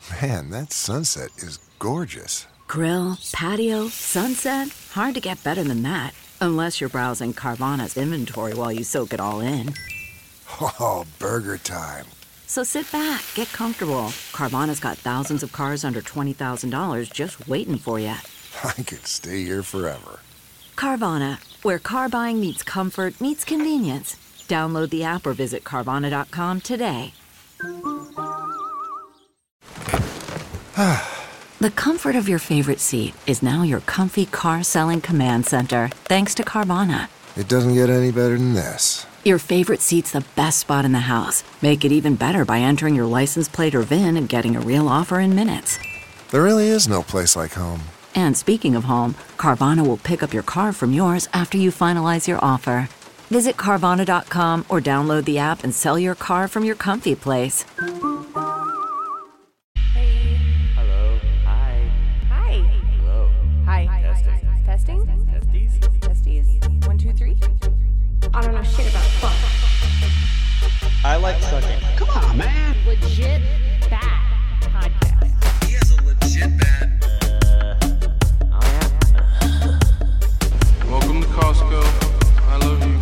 Man, that sunset is gorgeous. Grill, patio, sunset. Hard to get better than that. Unless you're browsing Carvana's inventory while you soak it all in. Oh, burger time. So sit back, get comfortable. Carvana's got thousands of cars under $20,000 just waiting for you. I could stay here forever. Carvana, where car buying meets comfort meets convenience. Download the app or visit Carvana.com today. The comfort of your favorite seat is now your comfy car selling command center, thanks to Carvana. It doesn't get any better than this. Your favorite seat's the best spot in the house. Make it even better by entering your license plate or VIN and getting a real offer in minutes. There really is no place like home. And speaking of home, Carvana will pick up your car from yours after you finalize your offer. Visit Carvana.com or download the app and sell your car from your comfy place. Hey. Hello. Hi. Hi. Hello. Hi. Testing. Testing? Testes? Testes. 1, 2, 3. I don't know shit about fuck. I like sucking. Come on, man. Legit bad podcast. He has a legit bad. Welcome to Costco. I love you.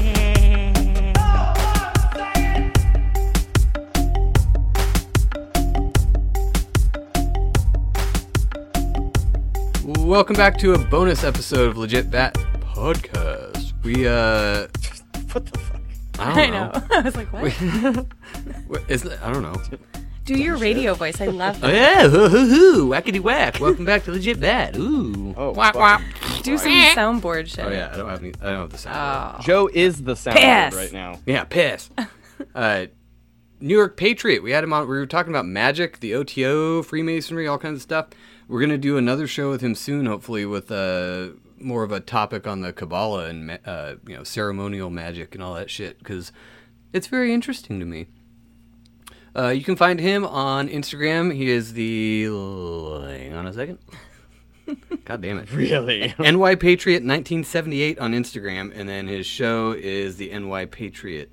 Welcome back to a bonus episode of Legit Bat Podcast. What the fuck? I know. I was like, what? I don't know. Do your radio voice. I love Oh that. yeah, hoo, whackety whack. Welcome back to Legit Bat. Ooh. Oh, whack fuck. whack. Do some soundboard shit. Oh yeah, I don't have the sound. Oh. Joe is the sound Piss. right now. Yeah, piss. New York Patriot. We had him on. We were talking about magic, the OTO, Freemasonry, all kinds of stuff. We're gonna do another show with him soon, hopefully, with more of a topic on the Kabbalah and ceremonial magic and all that shit, because it's very interesting to me. You can find him on Instagram. He is the hang on a second. God damn it. Really? NY Patriot 1978 on Instagram, and then his show is the NY Patriot.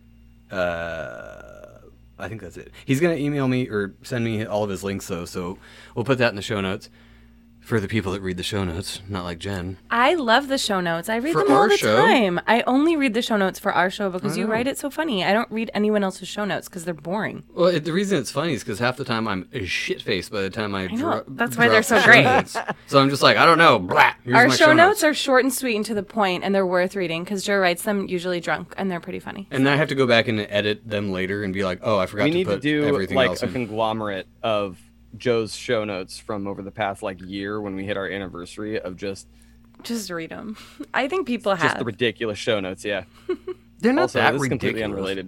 I think that's it. He's going to email me or send me all of his links, though, so we'll put that in the show notes for the people that read the show notes, not like Jen. I love the show notes. I read For them all our the show? time. I only read the show notes for our show because I you know. write it so funny. I don't read anyone else's show notes because they're boring. Well, the reason it's funny is because half the time I'm shit-faced by the time I know. That's drop why they're so show great. notes. So I'm just like, I don't know. Blah. Here's Our my show notes are short and sweet and to the point, and they're worth reading because Joe writes them usually drunk, and they're pretty funny. And I have to go back and edit them later and be like, oh, I forgot We to need put to do everything like else a in. conglomerate of Joe's show notes from over the past year when we hit our anniversary of just Just read them. I think people have. the ridiculous show notes. Yeah. They're not Also, that this is completely ridiculous. unrelated.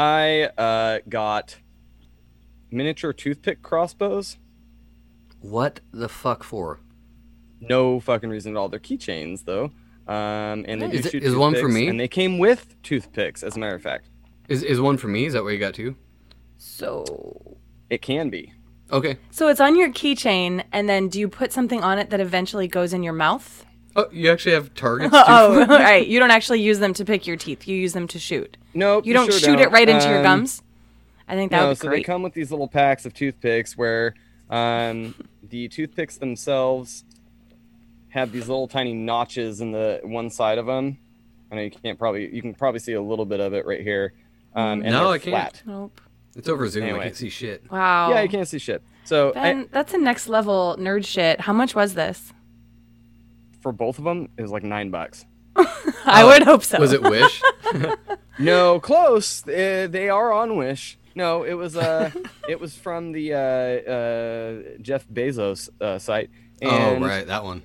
I got miniature toothpick crossbows. What the fuck for? No fucking reason at all. They're keychains though. And they do shoot Is one for toothpicks, me? And they came with toothpicks, as a matter of fact. Is one for me? Is that what you got too? So It can be. Okay. it's on your keychain, and then do you put something on it that eventually goes in your mouth? Oh, you actually have targets too? Oh, right. You don't actually use them to pick your teeth. You use them to shoot. Nope. You don't sure shoot it right into your gums. I think that No, would be so they great. come with these little packs of toothpicks where the toothpicks themselves have these little tiny notches in the one side of them. I know you can probably see a little bit of it right here. And No, they're I can't. flat. Nope. It's over Zoom. I Anyway. can't see shit. Wow. Yeah, you can't see shit. So Ben, that's a next level nerd shit. How much was this? for both of them, it was like $9. I would hope so. Was it Wish? No, close. They are on Wish. No, it was it was from the Jeff Bezos site. And oh, right, that one.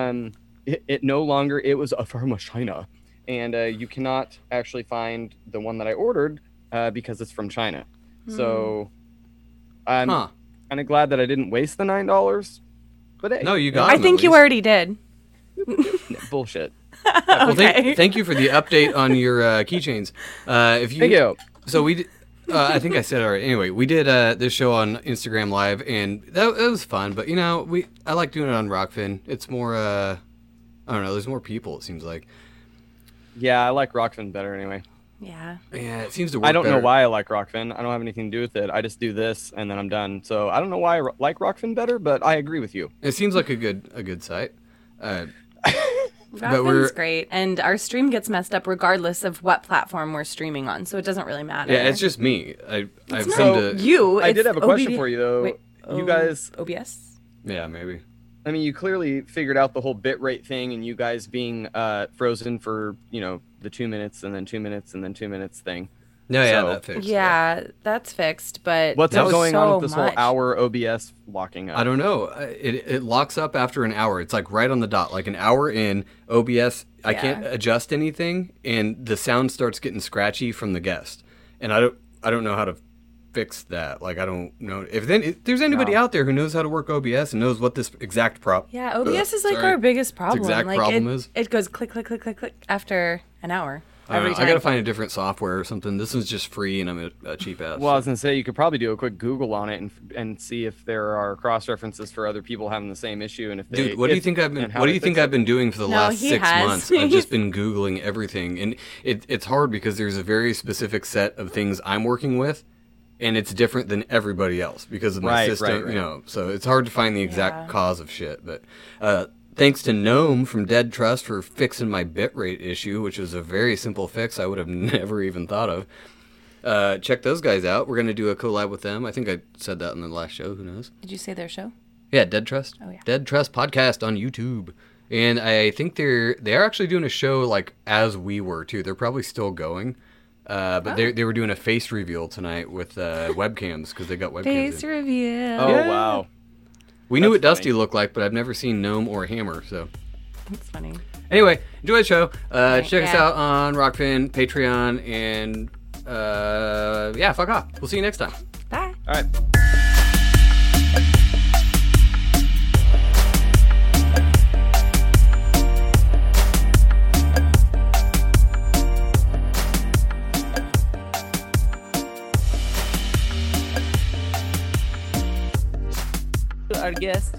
It no longer, it was from China, and you cannot actually find the one that I ordered because it's from China. So I'm kind of glad that I didn't waste the $9. But hey, No, you got I them, think at you least. already did. bullshit. Well, Okay. thank you for the update on your keychains. If you, Thank you. So we, I think I said it already. Anyway, we did this show on Instagram Live, and that was fun. But I like doing it on Rockfin. It's more, I don't know. There's more people. It seems like. Yeah, I like Rockfin better anyway. Yeah. Yeah, it seems to work. I don't know better. why I like Rockfin. I don't have anything to do with it. I just do this and then I'm done. So I don't know why I like Rockfin better, but I agree with you. It seems like a good site. Rockfin's great, and our stream gets messed up regardless of what platform we're streaming on, so it doesn't really matter. Yeah, it's just me. I've not come to. you. I did it's have a question OBS for you though. Wait, You guys, OBS? Yeah, maybe. I mean, you clearly figured out the whole bitrate thing, and you guys being frozen for the 2 minutes and then 2 minutes and then 2 minutes thing. No, yeah, So- that fixed. Yeah, that's fixed, but What's there's going on so with this much. whole hour OBS locking up? I don't know. It locks up after an hour. It's like right on the dot, like an hour in OBS. I can't adjust anything, and the sound starts getting scratchy from the guest. And I don't know how to fix that. Like I don't know if there's anybody out there who knows how to work OBS and knows what this exact Yeah, OBS is like sorry. our biggest problem. exact like problem is? it goes click, click, click, click, click after an hour. I Every time. gotta find a different software or something. This one's just free, and I'm a cheap ass. Well, I was gonna say you could probably do a quick Google on it and see if there are cross references for other people having the same issue, and if they. Dude, what do you think I've been? What do you think I've been doing for the last he 6 has. months? I've just been googling everything, and it's hard because there's a very specific set of things I'm working with, and it's different than everybody else because of my system. Right. So it's hard to find the exact cause of shit. But thanks to Gnome from Dead Trust for fixing my bitrate issue, which was a very simple fix I would have never even thought of. Check those guys out. We're gonna do a collab with them. I think I said that in the last show. Who knows? Did you say their show? Yeah, Dead Trust. Oh, yeah. Dead Trust podcast on YouTube. And I think they're actually doing a show like as we were too. They're probably still going. But they were doing a face reveal tonight with webcams because they got webcams. Face in. reveal. Oh wow. We knew what That's Dusty looked like, but I've never seen Gnome or Hammer. So That's funny. anyway, enjoy the show. Check us Yeah. out on Rockfin, Patreon, and fuck off. We'll see you next time. Bye. All right. Our guest,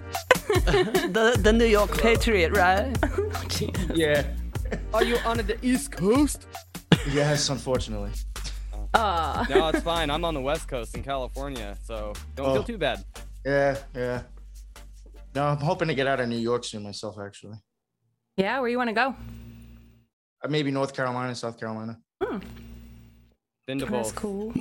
the New York Patriot, right? Yeah. Are you on the East Coast? Yes, unfortunately. No, it's fine. I'm on the West Coast in California, so don't feel too bad. Yeah. No, I'm hoping to get out of New York soon myself, actually. Yeah, where you want to go? Maybe North Carolina, South Carolina. Been to That's both. cool.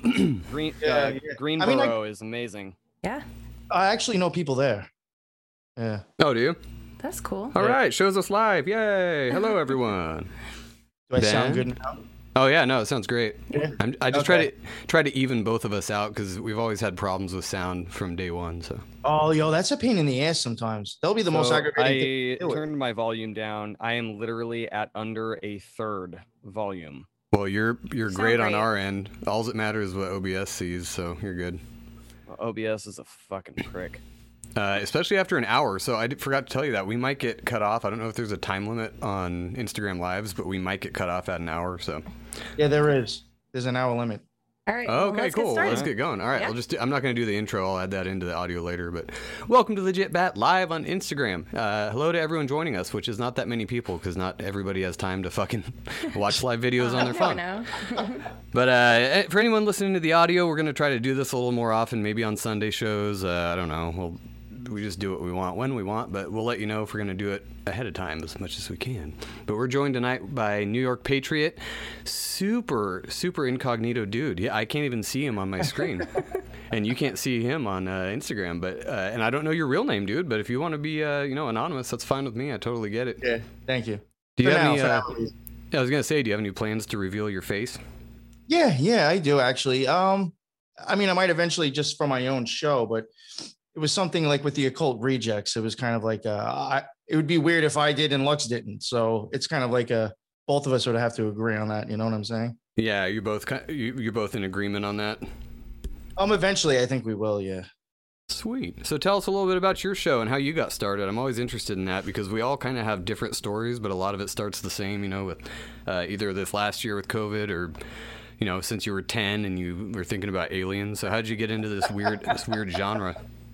Greenboro is amazing. Yeah, I actually know people there. Yeah. Oh, do you? that's cool. All right, shows us live. Yay! Hello, everyone. Do I sound Ben? good now? Oh yeah, no, it sounds great. Yeah. I just Okay. try to even both of us out because we've always had problems with sound from day one. So Oh, yo, that's a pain in the ass sometimes. That'll be the most So aggravating thing I to do it. turned my volume down. I am literally at under a third volume. well, you're great on great. our end. All that matters is what OBS sees, so you're good. OBS is a fucking prick. Especially after an hour. So I forgot to tell you that we might get cut off. I don't know if there's a time limit on Instagram Lives, but we might get cut off at an hour. So Yeah, there is. There's an hour limit. All right. well, okay, let's get cool. started. Let's get going. All right, Yeah. I'm not going to do the intro. I'll add that into the audio later. But welcome to Legit Bat live on Instagram. Hello to everyone joining us, which is not that many people because not everybody has time to fucking watch live videos on their phone. No. But for anyone listening to the audio, we're going to try to do this a little more often, maybe on Sunday shows. I don't know. We just do what we want when we want, but we'll let you know if we're going to do it ahead of time as much as we can. But we're joined tonight by New York Patriot, super incognito dude. Yeah, I can't even see him on my screen, and you can't see him on Instagram. But and I don't know your real name, dude. But if you want to be anonymous, that's fine with me. I totally get it. Yeah, thank you. Do you For have now, any? for now, I please. was going to say, do you have any plans to reveal your face? Yeah, I do actually. I mean, I might eventually just for my own show, but it was something like with the Occult Rejects. It was kind of like it would be weird if I did and Lux didn't. So it's kind of like both of us would have to agree on that. You know what I'm saying? Yeah, you're both in agreement on that. Eventually, I think we will. Yeah. Sweet. So tell us a little bit about your show and how you got started. I'm always interested in that because we all kind of have different stories, but a lot of it starts the same, with either this last year with COVID or, since you were 10 and you were thinking about aliens. So how'd you get into this weird genre?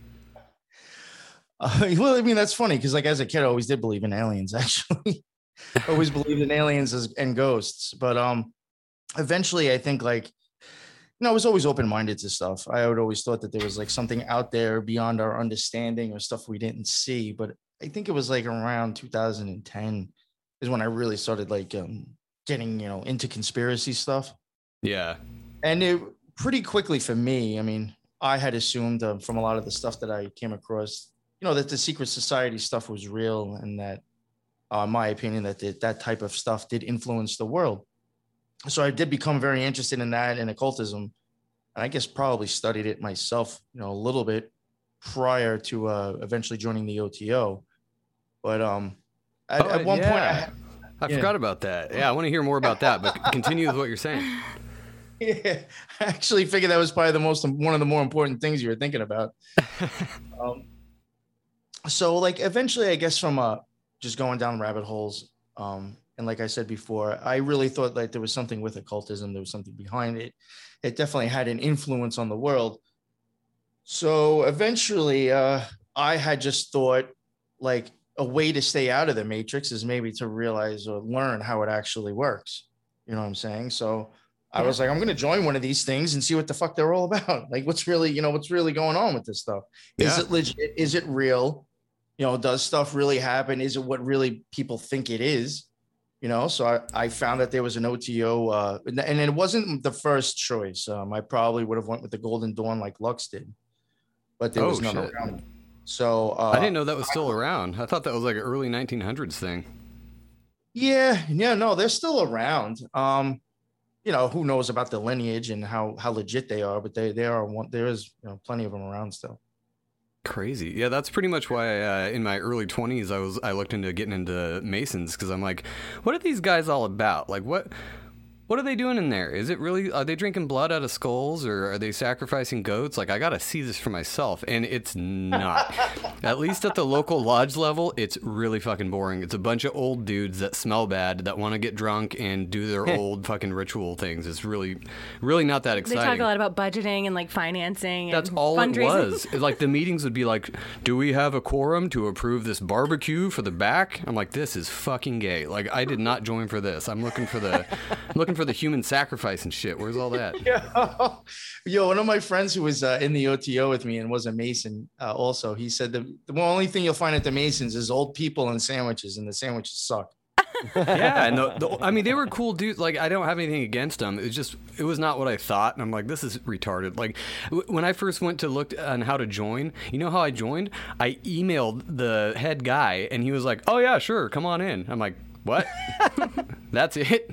Well, I mean, that's funny because like as a kid, I always did believe in aliens, actually. Always believed in aliens and ghosts. But eventually I think like, I was always open-minded to stuff. I would always thought that there was like something out there beyond our understanding or stuff we didn't see. But I think it was like around 2010 is when I really started like getting, into conspiracy stuff. Yeah. And it pretty quickly for me, I mean, I had assumed from a lot of the stuff that I came across, that the secret society stuff was real, and that, in my opinion, that type of stuff did influence the world. So I did become very interested in that and occultism, and I guess probably studied it myself, a little bit prior to eventually joining the OTO. But at one point, I forgot about that. Yeah, I want to hear more about that, but continue with what you're saying. Yeah, I actually figured that was probably one of the more important things you were thinking about. So like eventually, I guess from just going down rabbit holes, and like I said before, I really thought like there was something with occultism. There was something behind it. It definitely had an influence on the world. So eventually, I had just thought like a way to stay out of the matrix is maybe to realize or learn how it actually works. You know what I'm saying? So I was like, I'm going to join one of these things and see what the fuck they're all about. Like, what's really going on with this stuff? Is it legit? Is it real? Does stuff really happen? Is it what really people think it is? So I found that there was an OTO, and it wasn't the first choice. I probably would have went with the Golden Dawn like Lux did, but there was none around. So I didn't know that was still around. I thought that was like an early 1900s thing. Yeah, no, they're still around. Who knows about the lineage and how legit they are, but they are one. There is plenty of them around still. Crazy. Yeah, that's pretty much why in my early 20s I looked into getting into Masons, because I'm like, what are these guys all about? Like, what are they doing in there? Is it really, are they drinking blood out of skulls, or are they sacrificing goats? Like, I gotta see this for myself, and it's not. At least at the local lodge level, it's really fucking boring. It's a bunch of old dudes that smell bad, that want to get drunk and do their old fucking ritual things. It's really, really not that exciting. They talk a lot about budgeting and like financing. That's and all fundraising. It was. Like the meetings would be like, do we have a quorum to approve this barbecue for the back? I'm like, this is fucking gay. Like, I did not join for this. I'm looking for the human sacrifice and shit. Where's all that? Yo, one of my friends who was in the OTO with me and was a Mason also, he said the only thing you'll find at the Masons is old people and sandwiches, and the sandwiches suck. Yeah, and I mean, they were cool dudes. Like, I don't have anything against them. It was not what I thought, and I'm like, this is retarded. Like, when I first went to look on how to join, you know how I joined? I emailed the head guy, and he was like, oh yeah, sure, come on in. I'm like, what? That's it?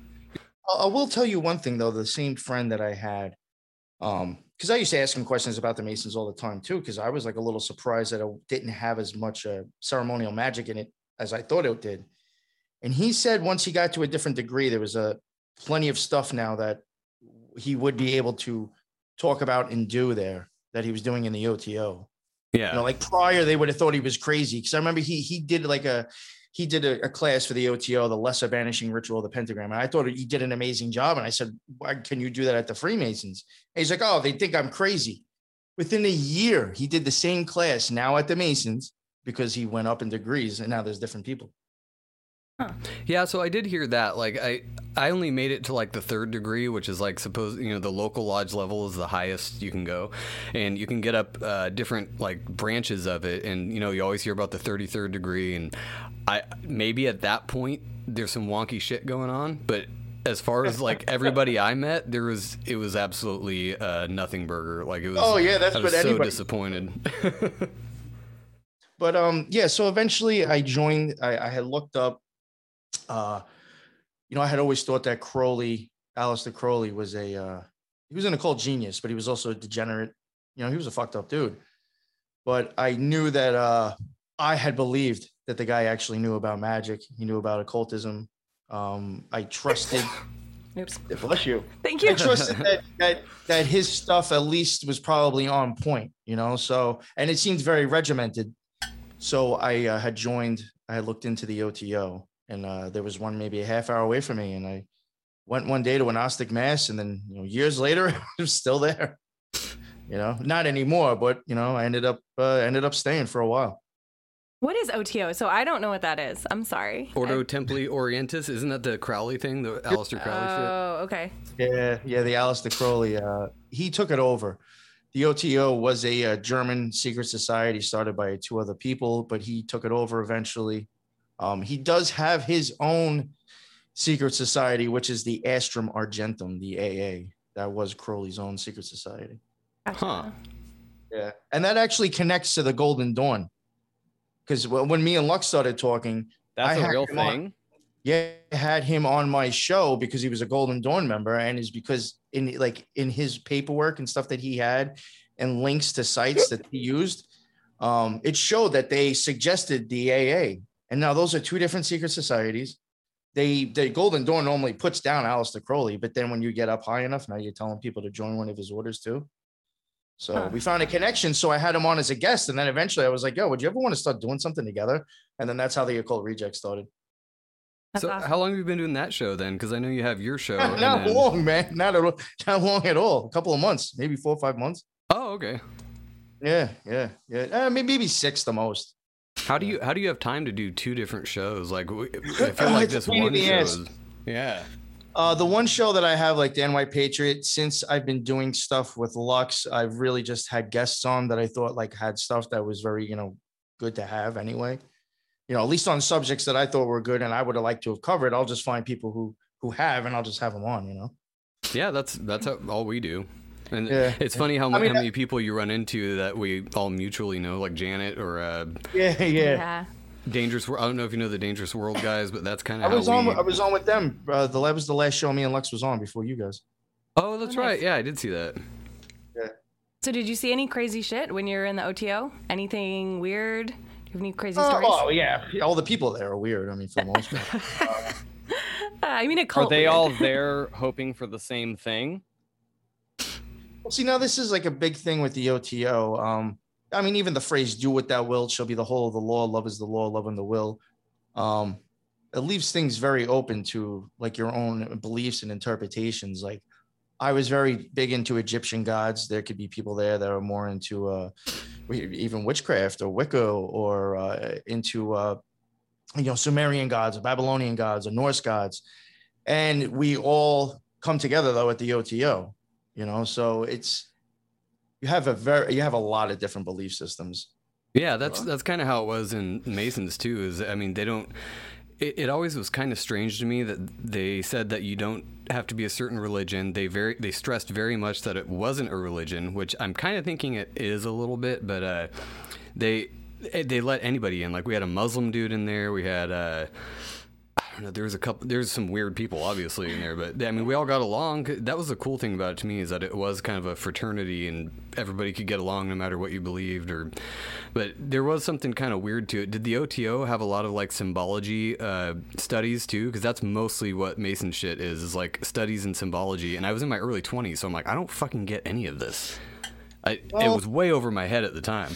I will tell you one thing though. The same friend that I had, because I used to ask him questions about the Masons all the time too, because I was like a little surprised that it didn't have as much ceremonial magic in it as I thought it did. And he said once he got to a different degree, there was plenty of stuff now that he would be able to talk about and do there that he was doing in the OTO. Yeah. Like prior, they would have thought he was crazy. Because I remember he did like a class for the OTO, the Lesser Banishing Ritual of the Pentagram. And I thought he did an amazing job. And I said, why can you do that at the Freemasons? And he's like, oh, they think I'm crazy. Within a year, he did the same class now at the Masons because he went up in degrees and now there's different people. Huh. Yeah, so I did hear that. Like, I only made it to like the 3rd degree, which is like the local lodge level is the highest you can go, and you can get up different like branches of it, and you always hear about the 33rd degree, and maybe at that point there's some wonky shit going on, but as far as like everybody I met, it was absolutely nothing burger. Like, it was. Oh yeah, that's what anybody. So disappointed. But yeah, so eventually I joined. I had looked up. I had always thought that Aleister Crowley was he was an occult genius, but he was also a degenerate. He was a fucked up dude. But I knew that I had believed that the guy actually knew about magic. He knew about occultism. I trusted. Oops. Bless you. Thank you. I trusted that his stuff at least was probably on point. So, and it seemed very regimented. So I had joined. I had looked into the OTO. And there was one maybe a half hour away from me. And I went one day to a Gnostic mass. And then, years later, it was still there. Not anymore. But, I ended up staying for a while. What is OTO? So I don't know what that is. I'm sorry. Ordo Templi Orientis, isn't that the Crowley thing, the Aleister Crowley shit? Oh, okay. Yeah, the Aleister Crowley. He took it over. The OTO was a German secret society started by 2 other people, but he took it over eventually. He does have his own secret society, which is the Astrum Argentum, the AA. That was Crowley's own secret society. Huh. Yeah, and that actually connects to the Golden Dawn. Because when me and Lux started talking, That's I a real had him thing. I had him on my show because he was a Golden Dawn member, and is because in his paperwork and stuff that he had, and links to sites that he used, it showed that they suggested the AA. And now those are 2 different secret societies. The Golden Dawn normally puts down Aleister Crowley, but then when you get up high enough, now you're telling people to join one of his orders too. So we found a connection. So I had him on as a guest, and then eventually I was like, "Yo, would you ever want to start doing something together?" And then that's how the Occult Reject started. So how long have you been doing that show then? Because I know you have your show. Not long, man. Not long at all. A couple of months, maybe 4 or 5 months. Oh, okay. Yeah. Maybe 6 the most. How do you have time to do 2 different shows? Like, I feel like this one show is, yeah. The one show that I have, like the NY Patriot, since I've been doing stuff with Lux, I've really just had guests on that I thought like had stuff that was very, good to have anyway. At least on subjects that I thought were good and I would have liked to have covered. I'll just find people who have, and I'll just have them on. Yeah, that's all we do. And it's funny how many people you run into that we all mutually know, like Janet or yeah. Dangerous World. I don't know if you know the Dangerous World guys, but that's kind of I was on with them. That was the last show me and Lux was on before you guys. Oh, that's right. Yeah, I did see that. Yeah. So did you see any crazy shit when you were in the OTO? Anything weird? Do you have any crazy stories? Oh, yeah. All the people there are weird. I mean, for the most part. I mean, a cult. Are they weird. all there hoping for the same thing? Well, see, now this is like a big thing with the OTO. I mean, even the phrase "do what thou wilt" shall be the whole of the law. Love is the law. Love and the will. It leaves things very open to like your own beliefs and interpretations. Like, I was very big into Egyptian gods. There could be people there that are more into even witchcraft or Wicca or into Sumerian gods or Babylonian gods or Norse gods, and we all come together though at the OTO. So you have a lot of different belief systems. Yeah, that's kind of how it was in Masons too. Is I mean, they don't. It always was kind of strange to me that they said that you don't have to be a certain religion. They stressed very much that it wasn't a religion, which I'm kind of thinking it is a little bit, but they let anybody in. Like we had a Muslim dude in there. We had I don't know, there's some weird people obviously in there, but I mean, we all got along. That was the cool thing about it to me, is that it was kind of a fraternity and everybody could get along no matter what you believed but there was something kind of weird to it. Did the OTO have a lot of like symbology studies too? Because that's mostly what Mason shit is like studies in symbology. And I was in my early 20s, so I'm like, I don't fucking get any of this. It was way over my head at the time.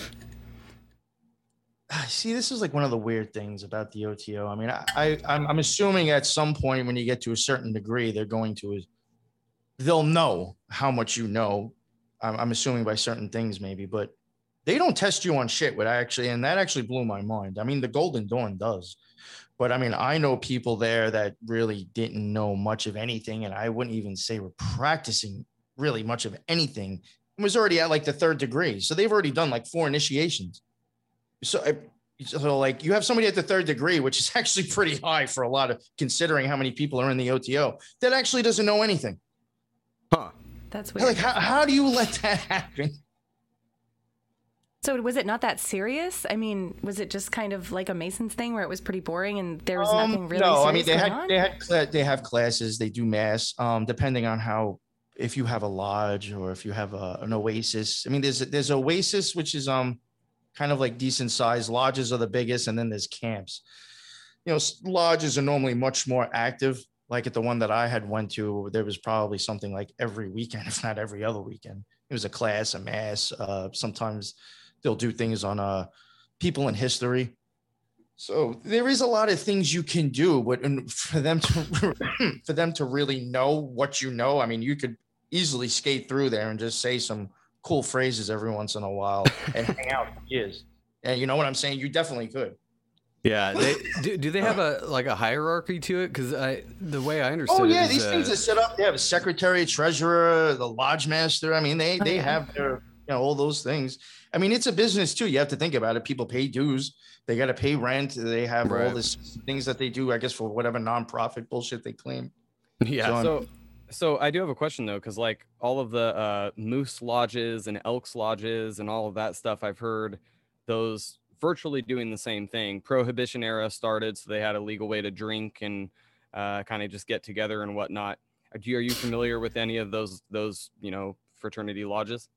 See, this is like one of the weird things about the OTO. I mean, I'm assuming at some point when you get to a certain degree, they'll know how much you know. I'm assuming by certain things maybe, but they don't test you on shit. And that actually blew my mind. I mean, the Golden Dawn does, but I mean, I know people there that really didn't know much of anything, and I wouldn't even say were practicing really much of anything. It was already at like the 3rd degree, so they've already done like 4 initiations. So like you have somebody at the 3rd degree, which is actually pretty high for a lot of, considering how many people are in the OTO, that actually doesn't know anything. Huh. That's weird. Like, how do you let that happen? So was it not that serious? I mean, was it just kind of like a Masons thing where it was pretty boring and there was nothing really No, serious I mean, they have classes, they do mass, depending on if you have a lodge or if you have an oasis. I mean, there's oasis, which is kind of like decent size. Lodges are the biggest, and then there's camps. Lodges are normally much more active. Like at the one that I had went to, there was probably something like every weekend, if not every other weekend. It was a class, a mass. Sometimes they'll do things on people in history. So there is a lot of things you can do, but for them to really know what you know, I mean, you could easily skate through there and just say some cool phrases every once in a while and hang out for years. And you know what I'm saying? You definitely could. Yeah, do they have a hierarchy to it? Because the way I understood Oh yeah, it is, these things are set up. They have a secretary, treasurer, the lodge master. I mean, they have their all those things. I mean, it's a business too. You have to think about it. People pay dues. They got to pay rent. They have all this things that they do. I guess for whatever nonprofit bullshit they claim. Yeah. So I do have a question though, because like all of the moose lodges and elks lodges and all of that stuff, I've heard those virtually doing the same thing. Prohibition era started, so they had a legal way to drink and kind of just get together and whatnot. Are you familiar with any of those fraternity lodges?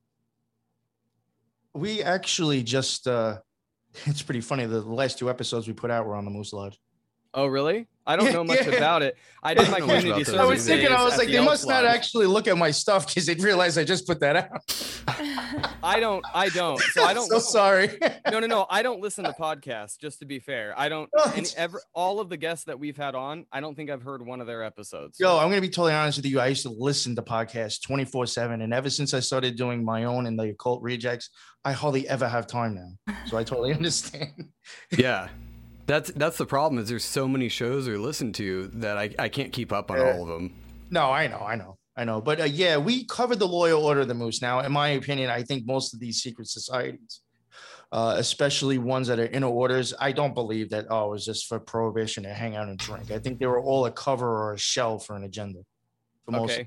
We actually just it's pretty funny. The last 2 episodes we put out were on the Moose Lodge. Oh, really? I don't know much about it. I did my community service. I was thinking, I was like, they must not Lodge. actually look at my stuff because they'd realize I just put that out. I don't. So I don't. So sorry. No. I don't listen to podcasts. Just to be fair, I don't. All of the guests that we've had on, I don't think I've heard one of their episodes. Yo, I'm gonna be totally honest with you. I used to listen to podcasts 24/7, and ever since I started doing my own and the Occult Rejects, I hardly ever have time now. So I totally understand. Yeah. That's the problem, is there's so many shows we listen to that I can't keep up on all of them. No, I know. But yeah, we covered the Loyal Order of the Moose. Now, in my opinion, I think most of these secret societies, especially ones that are inner orders, I don't believe that, it was just for prohibition to hang out and drink. I think they were all a cover or a shell for an agenda. Okay.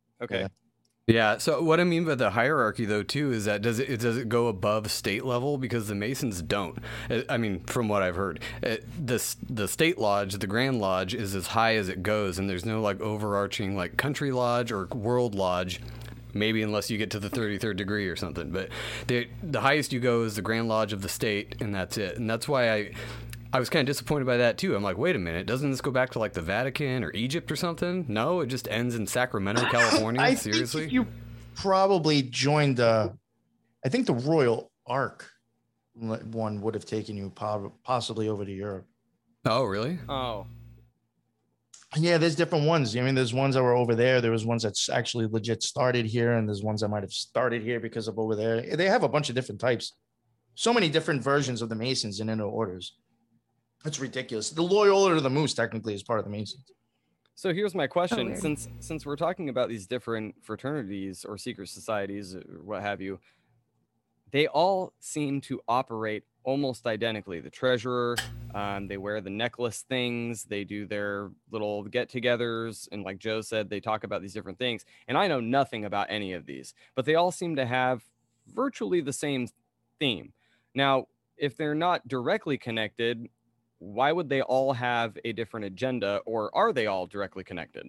Yeah. So what I mean by the hierarchy, though, too, is that does it go above state level? Because the Masons don't. I mean, from what I've heard, the state lodge, the Grand Lodge, is as high as it goes, and there's no like overarching like country lodge or world lodge. Maybe unless you get to the 33rd degree or something. But the highest you go is the Grand Lodge of the state, and that's it. And that's why I was kind of disappointed by that too. I'm like, wait a minute, doesn't this go back to like the Vatican or Egypt or something? No, it just ends in Sacramento, California. Seriously? Think you probably joined I think the Royal Ark one would have taken you possibly over to Europe. Oh, really? Oh. Yeah, there's different ones. I mean, there's ones that were over there. There was ones that's actually legit started here, and there's ones that might have started here because of over there. They have a bunch of different types. So many different versions of the Masons and inner orders. It's ridiculous. The Loyal Order of the Moose technically is part of the Masons. So here's my question: since we're talking about these different fraternities or secret societies or what have you, they all seem to operate almost identically. The treasurer, they wear the necklace things, they do their little get-togethers, and like Joe said, they talk about these different things. And I know nothing about any of these, but they all seem to have virtually the same theme. Now, if they're not directly connected, why would they all have a different agenda, or are they all directly connected?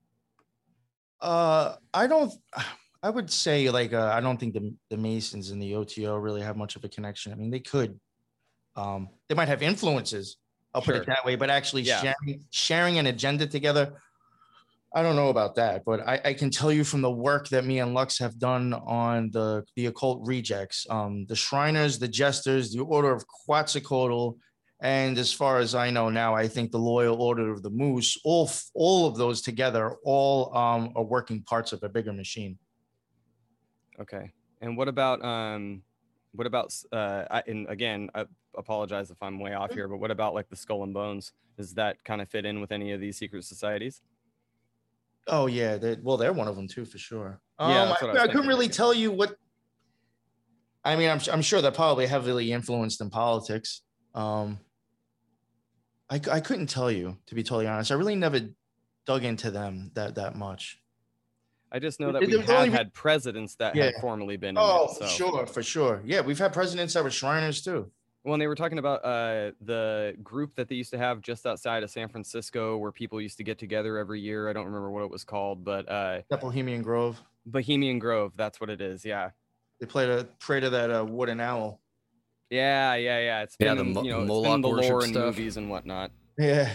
I would say I don't think the Masons and the OTO really have much of a connection. I mean, they could, they might have influences. I'll put it that way, but actually sharing an agenda together, I don't know about that, but I can tell you from the work that me and Lux have done on the Occult Rejects, the Shriners, the Jesters, the Order of Quetzalcoatl, and as far as I know now, I think the Loyal Order of the Moose, all of those together, all are working parts of a bigger machine. Okay. And what about and again, I apologize if I'm way off here, but what about like the Skull and Bones? Does that kind of fit in with any of these secret societies? Oh yeah, they're one of them too, for sure. Yeah, I couldn't really tell you what. I mean, I'm sure they're probably heavily influenced in politics. I couldn't tell you, to be totally honest. I really never dug into them that much. I just know that we have had presidents that had formerly been. For sure. Yeah, we've had presidents that were Shriners too. When they were talking about the group that they used to have just outside of San Francisco, where people used to get together every year. I don't remember what it was called, but Bohemian Grove. Bohemian Grove, that's what it is. Yeah. They pray to that wooden owl. Yeah. It's been, the Moloch the lore worship in stuff. movies and whatnot. Yeah.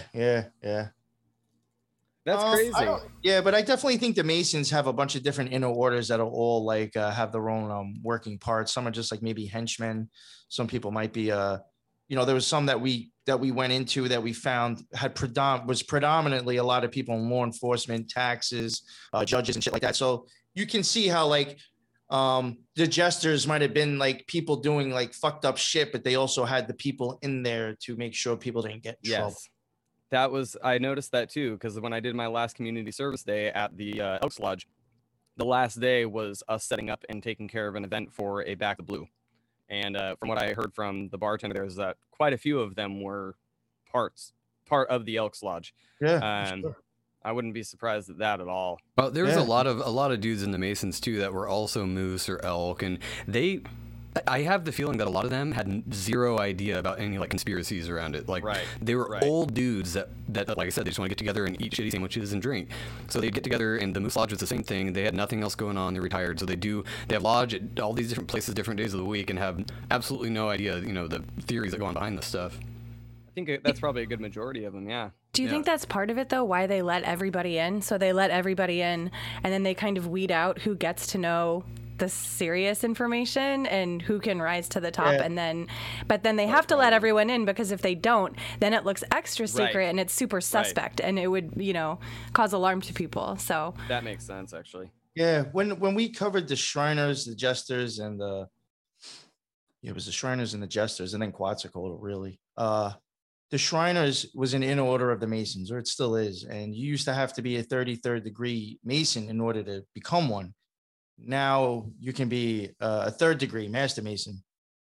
That's crazy. But I definitely think the Masons have a bunch of different inner orders that are all have their own working parts. Some are just like maybe henchmen. Some people might be there was some that we went into that we found was predominantly a lot of people in law enforcement, taxes, judges and shit like that. So you can see how The jesters might have been like people doing like fucked up shit, but they also had the people in there to make sure people didn't get in trouble. That was, I noticed that too, because when I did my last community service day at the Elks Lodge, the last day was us setting up and taking care of an event for a Back the Blue. And from what I heard from the bartender there is that quite a few of them were part of the Elks Lodge. Yeah, sure. I wouldn't be surprised at that at all. Well, there was a lot of dudes in the Masons too that were also moose or elk, and I have the feeling that a lot of them had zero idea about any like conspiracies around it. Like they were old dudes that like I said, they just want to get together and eat shitty sandwiches and drink. So they'd get together, and the Moose Lodge was the same thing. They had nothing else going on. They're retired, so they have lodge at all these different places, different days of the week, and have absolutely no idea, the theories that go on behind this stuff. I think that's probably a good majority of them. Yeah. Do you think that's part of it, though, why they let everybody in? So they let everybody in, and then they kind of weed out who gets to know the serious information and who can rise to the top. Yeah. But then they have to let everyone in, because if they don't, then it looks extra secret and it's super suspect, and it would, cause alarm to people. So that makes sense, actually. Yeah. When we covered the Shriners, the Jesters, and it was the Shriners and the Jesters, and then Quetzalcoatl, really. The Shriners was an inner order of the Masons, or it still is. And you used to have to be a 33rd degree Mason in order to become one. Now you can be a 3rd degree Master Mason.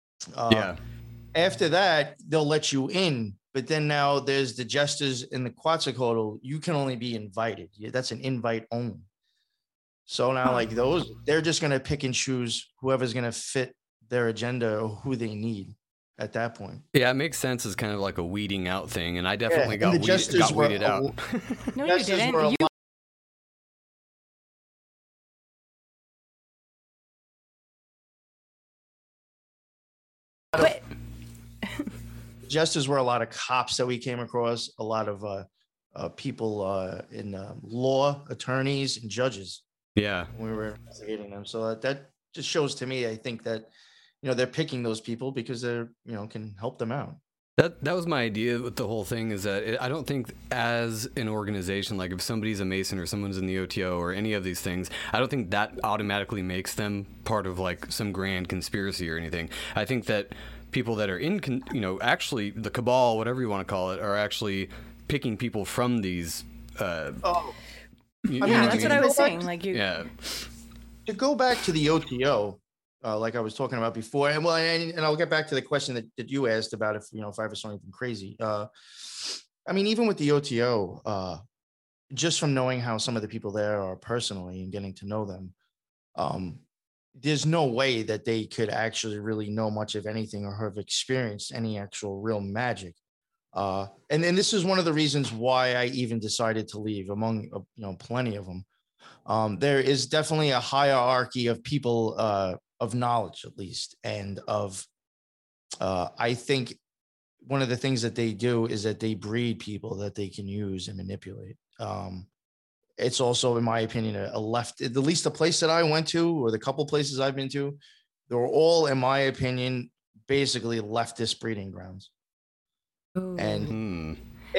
After that, they'll let you in. But then now there's the Jesters and the Quetzalcoatl. You can only be invited. That's an invite only. So now, like those, they're just going to pick and choose whoever's going to fit their agenda or who they need at that point. Yeah, it makes sense as kind of like a weeding out thing, and I definitely got weeded out. No, you didn't. Jesters were a lot of cops that we came across, a lot of people in law, attorneys, and judges. Yeah, when we were investigating them. So that just shows to me, I think that they're picking those people because they're can help them out. That was my idea with the whole thing, is that I don't think as an organization, like if somebody's a Mason or someone's in the OTO or any of these things, I don't think that automatically makes them part of like some grand conspiracy or anything. I think that people that are in, actually the cabal, whatever you want to call it, are actually picking people from these. That's what I was saying. To go back to the OTO, like I was talking about before, and I'll get back to the question that you asked about if I ever saw anything crazy. Even with the OTO, just from knowing how some of the people there are personally and getting to know them, there's no way that they could actually really know much of anything or have experienced any actual real magic. And this is one of the reasons why I even decided to leave, among plenty of them. There is definitely a hierarchy of people of knowledge, at least, and of I think one of the things that they do is that they breed people that they can use and manipulate. It's also, in my opinion, a left, at least the place that I went to, or the couple places I've been to, they were all, in my opinion, basically leftist breeding grounds. Ooh. And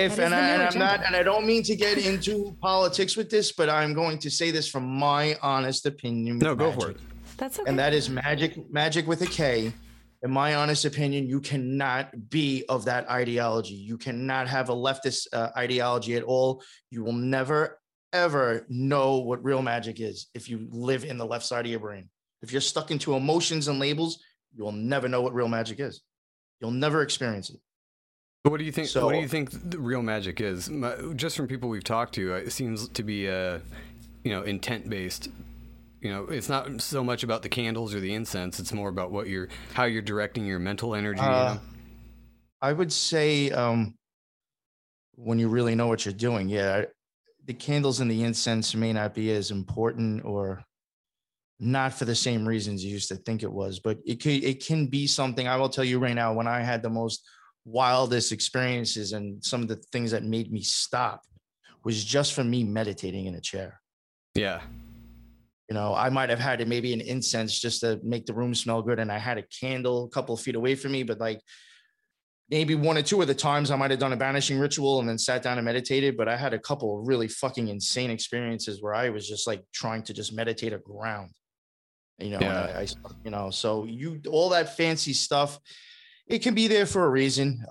I don't mean to get into politics with this, but I'm going to say this from my honest opinion. No, go for it. That's okay. And that is magic with a K. In my honest opinion, you cannot be of that ideology. You cannot have a leftist ideology at all. You will never, ever know what real magic is if you live in the left side of your brain. If you're stuck into emotions and labels, you'll never know what real magic is. You'll never experience it. What do you think? What do you think the real magic is? Just from people we've talked to, it seems to be, intent based. It's not so much about the candles or the incense. It's more about how you're directing your mental energy. I would say when you really know what you're doing, the candles and the incense may not be as important, or not for the same reasons you used to think it was, but it can be something. I will tell you right now, when I had the most wildest experiences and some of the things that made me stop was just from me meditating in a chair. Yeah. I might have had maybe an incense just to make the room smell good, and I had a candle a couple of feet away from me, but like maybe one or two of the times I might have done a banishing ritual and then sat down and meditated. But I had a couple of really fucking insane experiences where I was just like trying to just meditate a ground. You know, Yeah. and so all that fancy stuff, it can be there for a reason.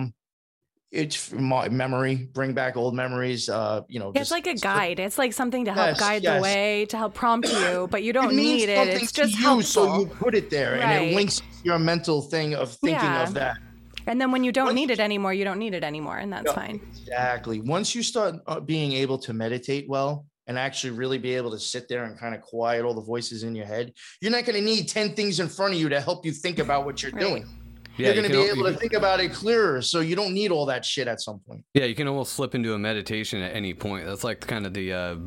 It's my memory, bring back old memories. It's like a guide. It's like something to help guide the yes. way, to help prompt you, but you don't means need it. something It's to just you, helpful. so you put it there, and Right. it links your mental thing of thinking of that. And then when you don't need it anymore, you don't need it anymore, and that's fine. Exactly. Once you start being able to meditate well and actually really be able to sit there and kind of quiet all the voices in your head, you're not going to need 10 things in front of you to help you think about what you're doing. Yeah, you're going to be able to think about it clearer, so you don't need all that shit at some point. Yeah, you can almost slip into a meditation at any point. That's like kind of the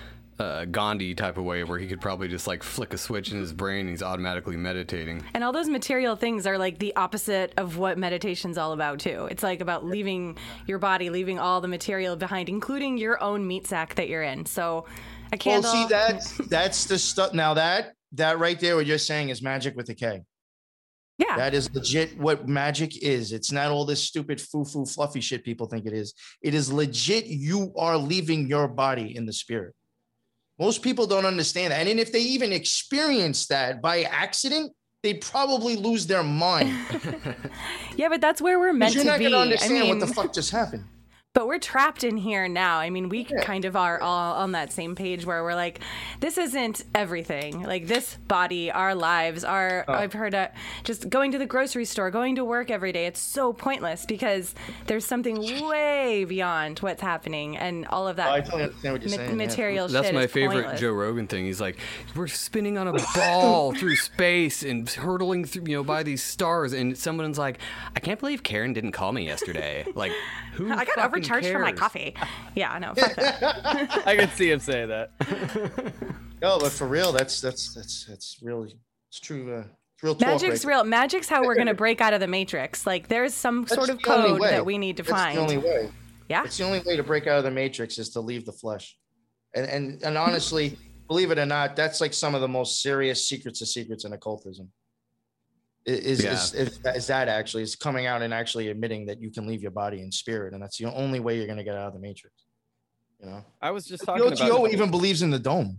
Gandhi type of way, where he could probably just like flick a switch in his brain and he's automatically meditating. And all those material things are like the opposite of what meditation's all about too. It's like about leaving your body, leaving all the material behind, including your own meat sack that you're in. So a candle. Well, see, that's the stuff. Now that right there, what you're saying is magic with a K. Yeah. That is legit what magic is. It's not all this stupid foo-foo fluffy shit people think it is. It is legit. You are leaving your body in the spirit. Most people don't understand that. And if they even experience that by accident, they probably lose their mind. Yeah, but that's where we're meant to be. You're not going to understand what the fuck just happened. But we're trapped in here now. I mean, we kind of are all on that same page where we're like, this isn't everything. Like this body, our lives, I've heard just going to the grocery store, going to work every day. It's so pointless because there's something way beyond what's happening and all of that. I totally understand what you're saying. Material shit. That's my is favorite pointless. Joe Rogan thing. He's like, we're spinning on a ball through space and hurtling through, by these stars. And someone's like, I can't believe Karen didn't call me yesterday. Like, who I got fucking overcharged for my cares? coffee. Yeah, no, fuck that. I could see him say that. No, but for real, that's really, it's true. It's real talk. Magic's real. Magic's how we're gonna break out of the matrix. Like there's some sort of code that we need to find. That's the only way. Yeah. It's the only way to break out of the matrix is to leave the flesh. And honestly, believe it or not, that's like some of the most serious secrets of secrets in occultism. Is that actually is coming out and actually admitting that you can leave your body in spirit, and that's the only way you're going to get out of the matrix. I was just the talking OTO about even believes in the dome.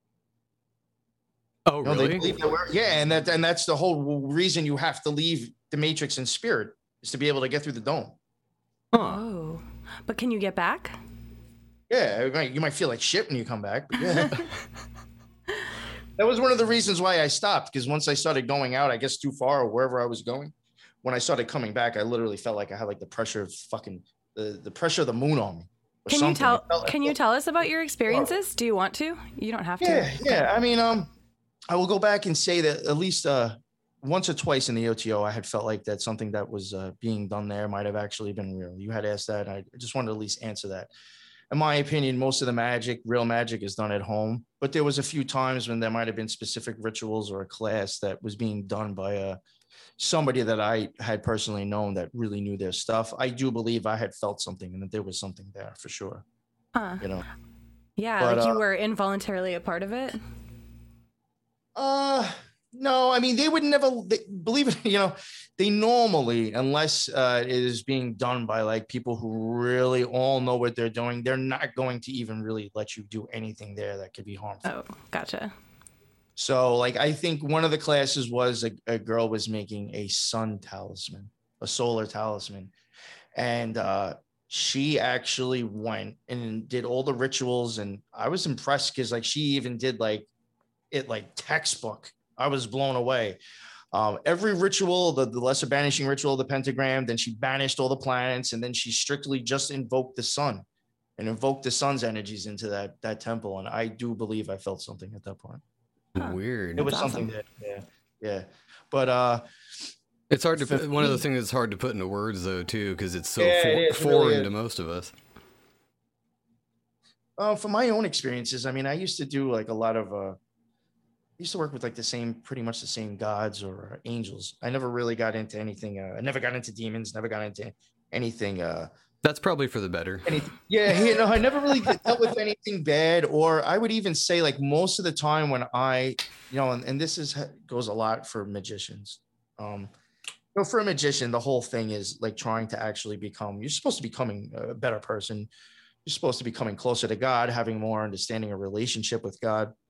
Oh, really? They believe that and that's the whole reason you have to leave the matrix in spirit is to be able to get through the dome. Oh, but can you get back? Yeah, you might feel like shit when you come back, but yeah. That was one of the reasons why I stopped, because once I started going out, I guess too far or wherever I was going, when I started coming back, I literally felt like I had like the pressure of the pressure of the moon on me. Can you tell us about your experiences? Do you want to? You don't have to. Yeah. I mean, I will go back and say that at least once or twice in the OTO, I had felt like that something that was being done there might have actually been real. You had asked that, and I just wanted to at least answer that. In my opinion, most of the real magic is done at home, but there was a few times when there might have been specific rituals or a class that was being done by somebody that I had personally known that really knew their stuff. I do believe I had felt something and that there was something there for sure. Huh. Yeah, But, like you were involuntarily a part of it. No, I mean, they would never believe it. They normally, unless it is being done by like people who really all know what they're doing, they're not going to even really let you do anything there that could be harmful. Oh, gotcha. So like, I think one of the classes was a girl was making a sun talisman, a solar talisman. And she actually went and did all the rituals. And I was impressed because like, she even did like textbook. I was blown away. Every ritual, the lesser banishing ritual, the pentagram, then she banished all the planets, and then she strictly just invoked the sun and invoked the sun's energies into that temple. And I do believe I felt something at that point. Weird. It was something that, yeah. But it's hard to one of the things that's hard to put into words though too, because it's so It foreign really to most of us. From my own experiences, I mean, I used to do like a lot of I used to work with like pretty much the same gods or angels. I never really got into anything. I never got into demons, never got into anything. That's probably for the better. I never really dealt with anything bad. Or I would even say like most of the time when I, and this goes a lot for magicians. For a magician, the whole thing is like trying to actually you're supposed to be becoming a better person. You're supposed to be coming closer to God, having more understanding, a relationship with God.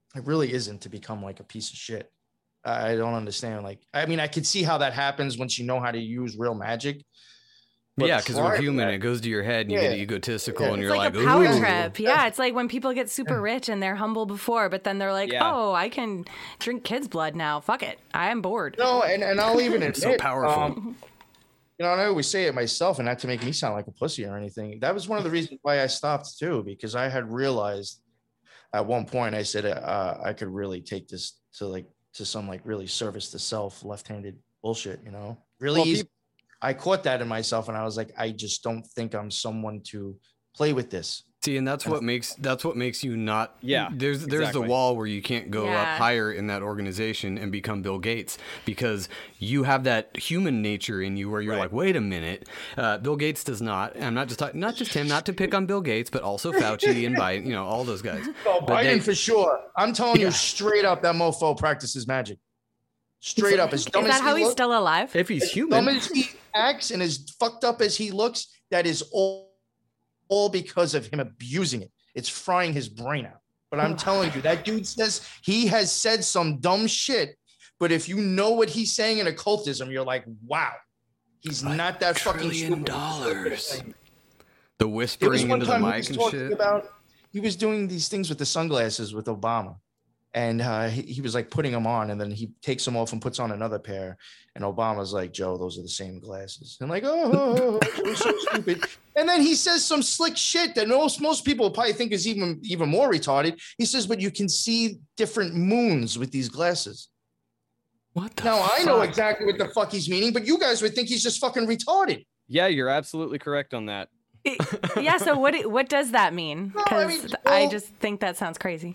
It really isn't to become like a piece of shit. I don't understand. Like, I mean, I could see how that happens once you know how to use real magic. Yeah, because we're human. It goes to your head and you get egotistical and It's you're like like, a power ooh. trip. Yeah, it's like when people get super rich and they're humble before, but then they're like, Yeah. oh, I can drink kids' blood now. Fuck it. I am bored. No, and I'll even admit, So powerful. you know, and I always say it myself, and not to make me sound like a pussy or anything. That was one of the reasons why I stopped too, because I had realized at one point I said I could really take this to some really service to self, left-handed bullshit. You know, really Well, easy. I caught that in myself, and I was like, I just don't think I'm someone to play with this. See, and that's what makes you not. Yeah, there's the exactly. wall where you can't go Yeah. up higher in that organization and become Bill Gates, because you have that human nature in you where you're like, wait a minute, Bill Gates does not. And I'm not just talking, not just him, not to pick on Bill Gates, but also Fauci and Biden, you know, all those guys. Oh, But Biden for sure. I'm telling you straight up, that mofo practices magic. Straight up, as dumb Is as that how he he's looks, still alive? if he's as human, dumb as he acts and as fucked up as he looks, that is all because of him abusing it. It's frying his brain out. But I'm telling you, that dude says he has said some dumb shit. But if you know what he's saying in occultism, you're like, wow, he's not that fucking $1 trillion. stupid. The It was whispering one into the time he mic was and talking shit. about, he was doing these things with the sunglasses with Obama. And he was like putting them on, and then he takes them off and puts on another pair. And Obama's like, Joe, those are the same glasses. And like, oh, you're so stupid. And then he says some slick shit that most people probably think is even more retarded. He says, but you can see different moons with these glasses. What the Now, I know fuck? exactly what the fuck he's meaning, but you guys would think he's just fucking retarded. Yeah, you're absolutely correct on that. Yeah, so what does that mean? No, I Because mean, I well- just think that sounds crazy.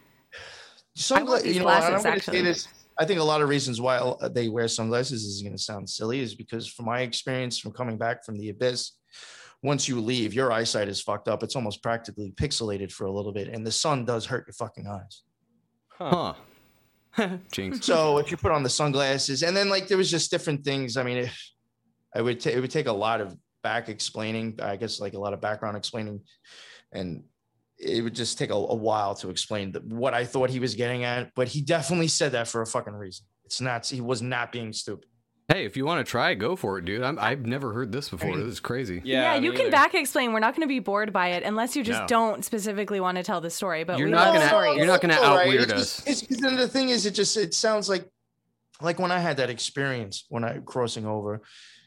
Sunglasses, these you know, and I'm glasses, going to say actually. this. I think a lot of reasons why they wear sunglasses is going to sound silly is because from my experience from coming back from the abyss, once you leave, your eyesight is fucked up. It's almost practically pixelated for a little bit, and the sun does hurt your fucking eyes. Huh. Jinx. So if you put on the sunglasses, and then like there was just different things. I mean, it would take a lot of back explaining. I guess like a lot of background explaining, and it would just take a while to explain what I thought he was getting at. But he definitely said that for a fucking reason. It's not. He was not being stupid. Hey, if you want to try, go for it, dude. I've never heard this before. This is crazy. Yeah, me you can either. back explain. We're not going to be bored by it unless you just No. don't specifically want to tell the story. But You're we not love gonna- stories. you're not gonna All out weird It's us. just- then the thing is, it sounds like when I had that experience when I crossing over.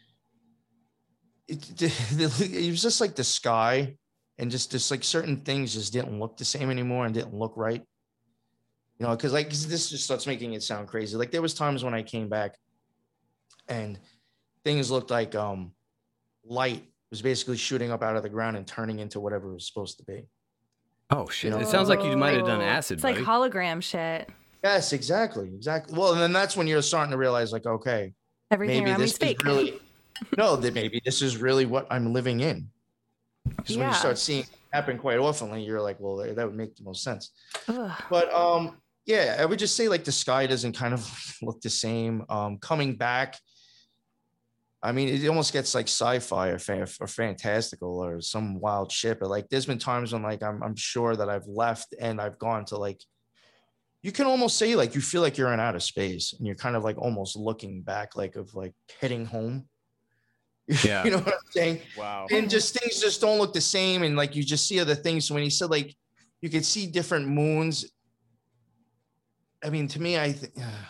It was just like the sky, and just like certain things just didn't look the same anymore and didn't look right. You know, because like this just starts making it sound crazy. Like there was times when I came back, and things looked like light was basically shooting up out of the ground and turning into whatever it was supposed to be. Oh shit! It sounds like you might have done acid, It's buddy. like hologram shit. Yes, exactly. Well, and then that's when you're starting to realize, like, okay, Everything maybe around me this is is fake. really that maybe this is really what I'm living in. Because when Yeah. you start seeing it happen quite oftenly, you're like, well, that would make the most sense. Ugh. But yeah, I would just say like the sky doesn't kind of look the same. Coming back, I mean, it almost gets like sci-fi or fantastical or some wild shit. But like, there's been times when like I'm sure that I've left and I've gone to like, you can almost say like you feel like you're in outer space and you're kind of like almost looking back, like of like heading home. Yeah. You know what I'm saying? Wow. And just things just don't look the same, and like you just see other things. So when he said like you could see different moons, I mean, to me, I think.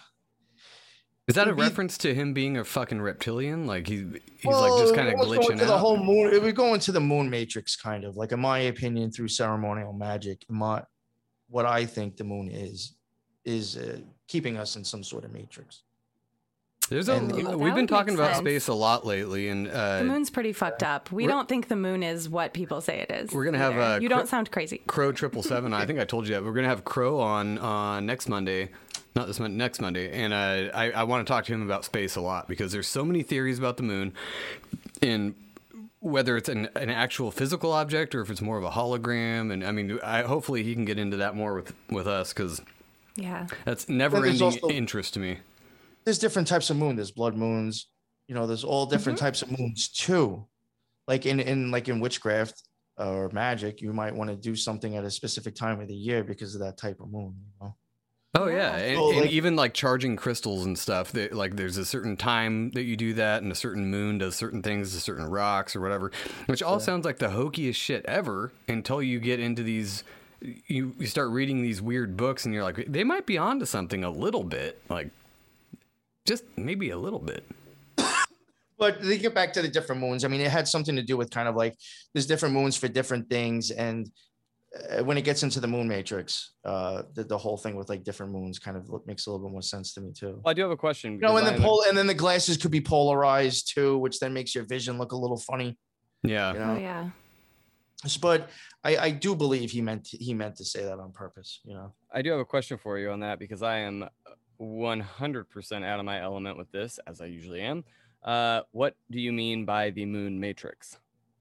Is that a It'd be- reference to him being a fucking reptilian? Like he's like just kind of glitching to the out. whole moon. It would go into the moon matrix, kind of like, in my opinion, through ceremonial magic. What I think the moon is keeping us in some sort of matrix. There's and- a That we've would been talking make about sense. space a lot lately, and The moon's pretty fucked up. We don't think the moon is what people say it is. We're gonna have either. a You don't sound crazy. Crow 777. I think I told you that we're gonna have Crow on next Monday, not this Monday, next Monday, and I want to talk to him about space a lot because there's so many theories about the moon, and whether it's an actual physical object or if it's more of a hologram. And I mean, hopefully he can get into that more with us because Yeah. that's Then never-ending there's also- interest to me. There's different types of moon. There's blood moons. You know, there's all different types of moons too. Like in witchcraft or magic, you might want to do something at a specific time of the year because of that type of moon. You know. Oh yeah, and, So, and like- even like charging crystals and stuff. That like there's a certain time that you do that, and a certain moon does certain things to certain rocks or whatever. Which all sounds like the hokiest shit ever until you get into these. You start reading these weird books, and you're like, they might be onto something a little bit, like just maybe a little bit. But they get back to the different moons. I mean, it had something to do with kind of like there's different moons for different things, and when it gets into the moon matrix, the whole thing with like different moons kind of makes a little bit more sense to me too. Well, I do have a question. No, because and then the glasses could be polarized too, which then makes your vision look a little funny. Yeah. You know? Oh yeah. But I do believe he meant to say that on purpose. You know. I do have a question for you on that because I am 100% out of my element with this, as I usually am. What do you mean by the moon matrix?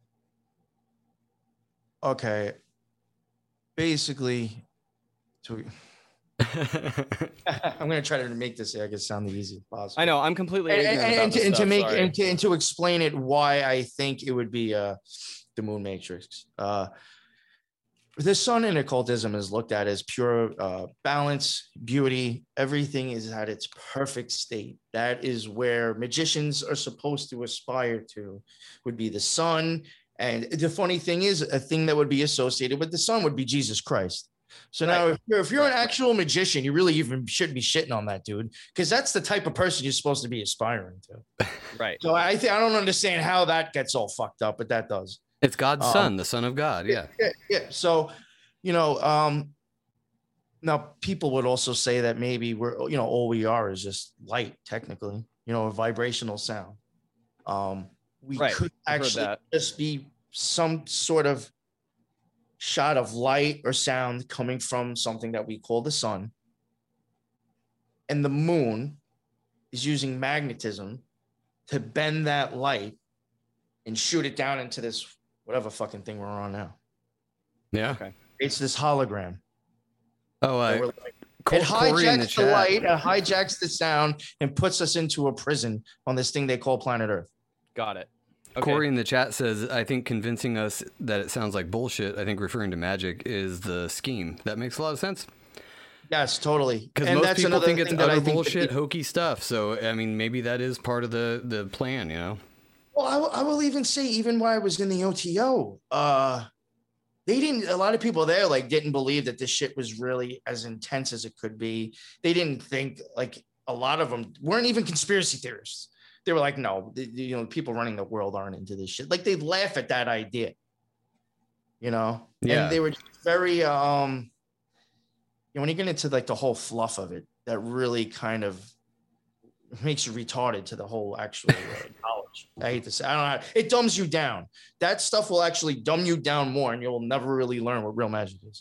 Okay. Basically, I'm going to try to make this, I guess, sound the easiest possible. I know I'm completely ignorant about and this to stuff, make sorry. and to explain it, why I think it would be the moon matrix. The sun in occultism is looked at as pure balance, beauty. Everything is at its perfect state. That is where magicians are supposed to aspire to. Would be the sun. And the funny thing is, a thing that would be associated with the sun would be Jesus Christ. So now, if you're an actual magician, you really even shouldn't be shitting on that dude, because that's the type of person you're supposed to be aspiring to. Right. So I don't understand how that gets all fucked up, but that does. It's God's son, the Son of God. Yeah. Yeah. So, you know, now people would also say that maybe we're, you know, all we are is just light, technically, you know, a vibrational sound. We Right. could I've heard actually that. just be some sort of shot of light or sound coming from something that we call the sun. And the moon is using magnetism to bend that light and shoot it down into this whatever fucking thing we're on now. Yeah. Okay. It's this hologram. Oh, That we're it like- it Corey in the hijacks the chat. light, it hijacks the sound, and puts us into a prison on this thing they call planet Earth. Got it. Okay. Corey in the chat says, I think convincing us that it sounds like bullshit, I think referring to magic, is the scheme. That makes a lot of sense. Yes, totally. Because And most that's people another think it's thing that I utter think that bullshit, people- hokey stuff. So, I mean, maybe that is part of the plan, you know? Well, I will even say, even while I was in the OTO, they didn't, a lot of people there like didn't believe that this shit was really as intense as it could be. They didn't think, like, a lot of them weren't even conspiracy theorists. They were like, no, you know, people running the world aren't into this shit. Like, they'd laugh at that idea, you know? Yeah. And they were very, you know, when you get into like the whole fluff of it, that really kind of makes you retarded to the whole actual knowledge. I hate to say, I don't know. It dumbs you down. That stuff will actually dumb you down more, and you'll never really learn what real magic is.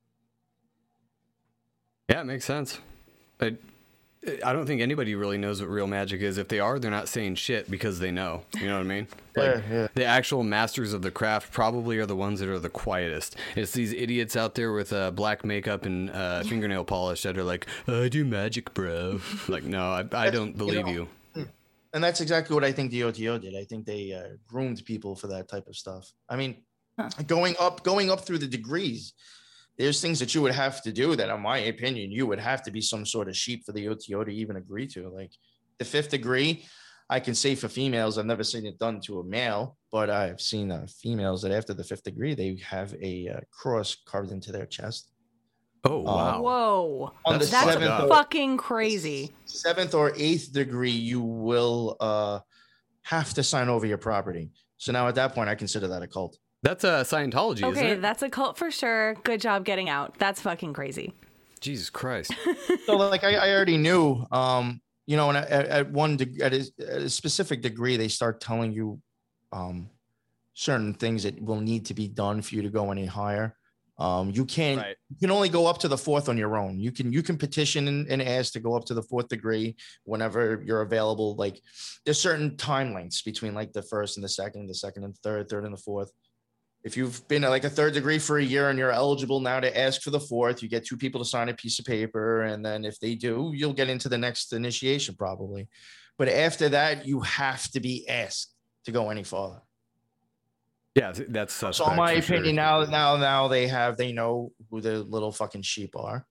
Yeah, it makes sense. I don't think anybody really knows what real magic is. If they are, they're not saying shit because they know. You know what I mean? Like, Yeah. the actual masters of the craft probably are the ones that are the quietest. It's these idiots out there with black makeup and fingernail polish that are like, I do magic, bro. Like, no, I don't believe you. And that's exactly what I think the OTO did. I think they groomed people for that type of stuff. I mean, going up through the degrees, there's things that you would have to do that, in my opinion, you would have to be some sort of sheep for the OTO to even agree to. Like the 5th degree, I can say for females, I've never seen it done to a male, but I've seen females that after the 5th degree, they have a cross carved into their chest. Oh, wow. Whoa. On the That's 7th fucking crazy. 7th or 8th degree, you will have to sign over your property. So now at that point, I consider that a cult. That's Scientology, isn't Okay, it? that's a cult for sure. Good job getting out. That's fucking crazy. Jesus Christ. So like I already knew, you know, and at a specific degree, they start telling you certain things that will need to be done for you to go any higher. You can only go up to the 4th on your own. You can petition and ask to go up to the 4th degree whenever you're available. Like there's certain time lengths between like the 1st and the 2nd, the 2nd and 3rd, 3rd and the 4th. If you've been at like a 3rd degree for a year and you're eligible now to ask for the 4th, you get 2 people to sign a piece of paper. And then if they do, you'll get into the next initiation probably. But after that, you have to be asked to go any farther. Yeah, that's suspect. So in my for sure. opinion, now they know who the little fucking sheep are.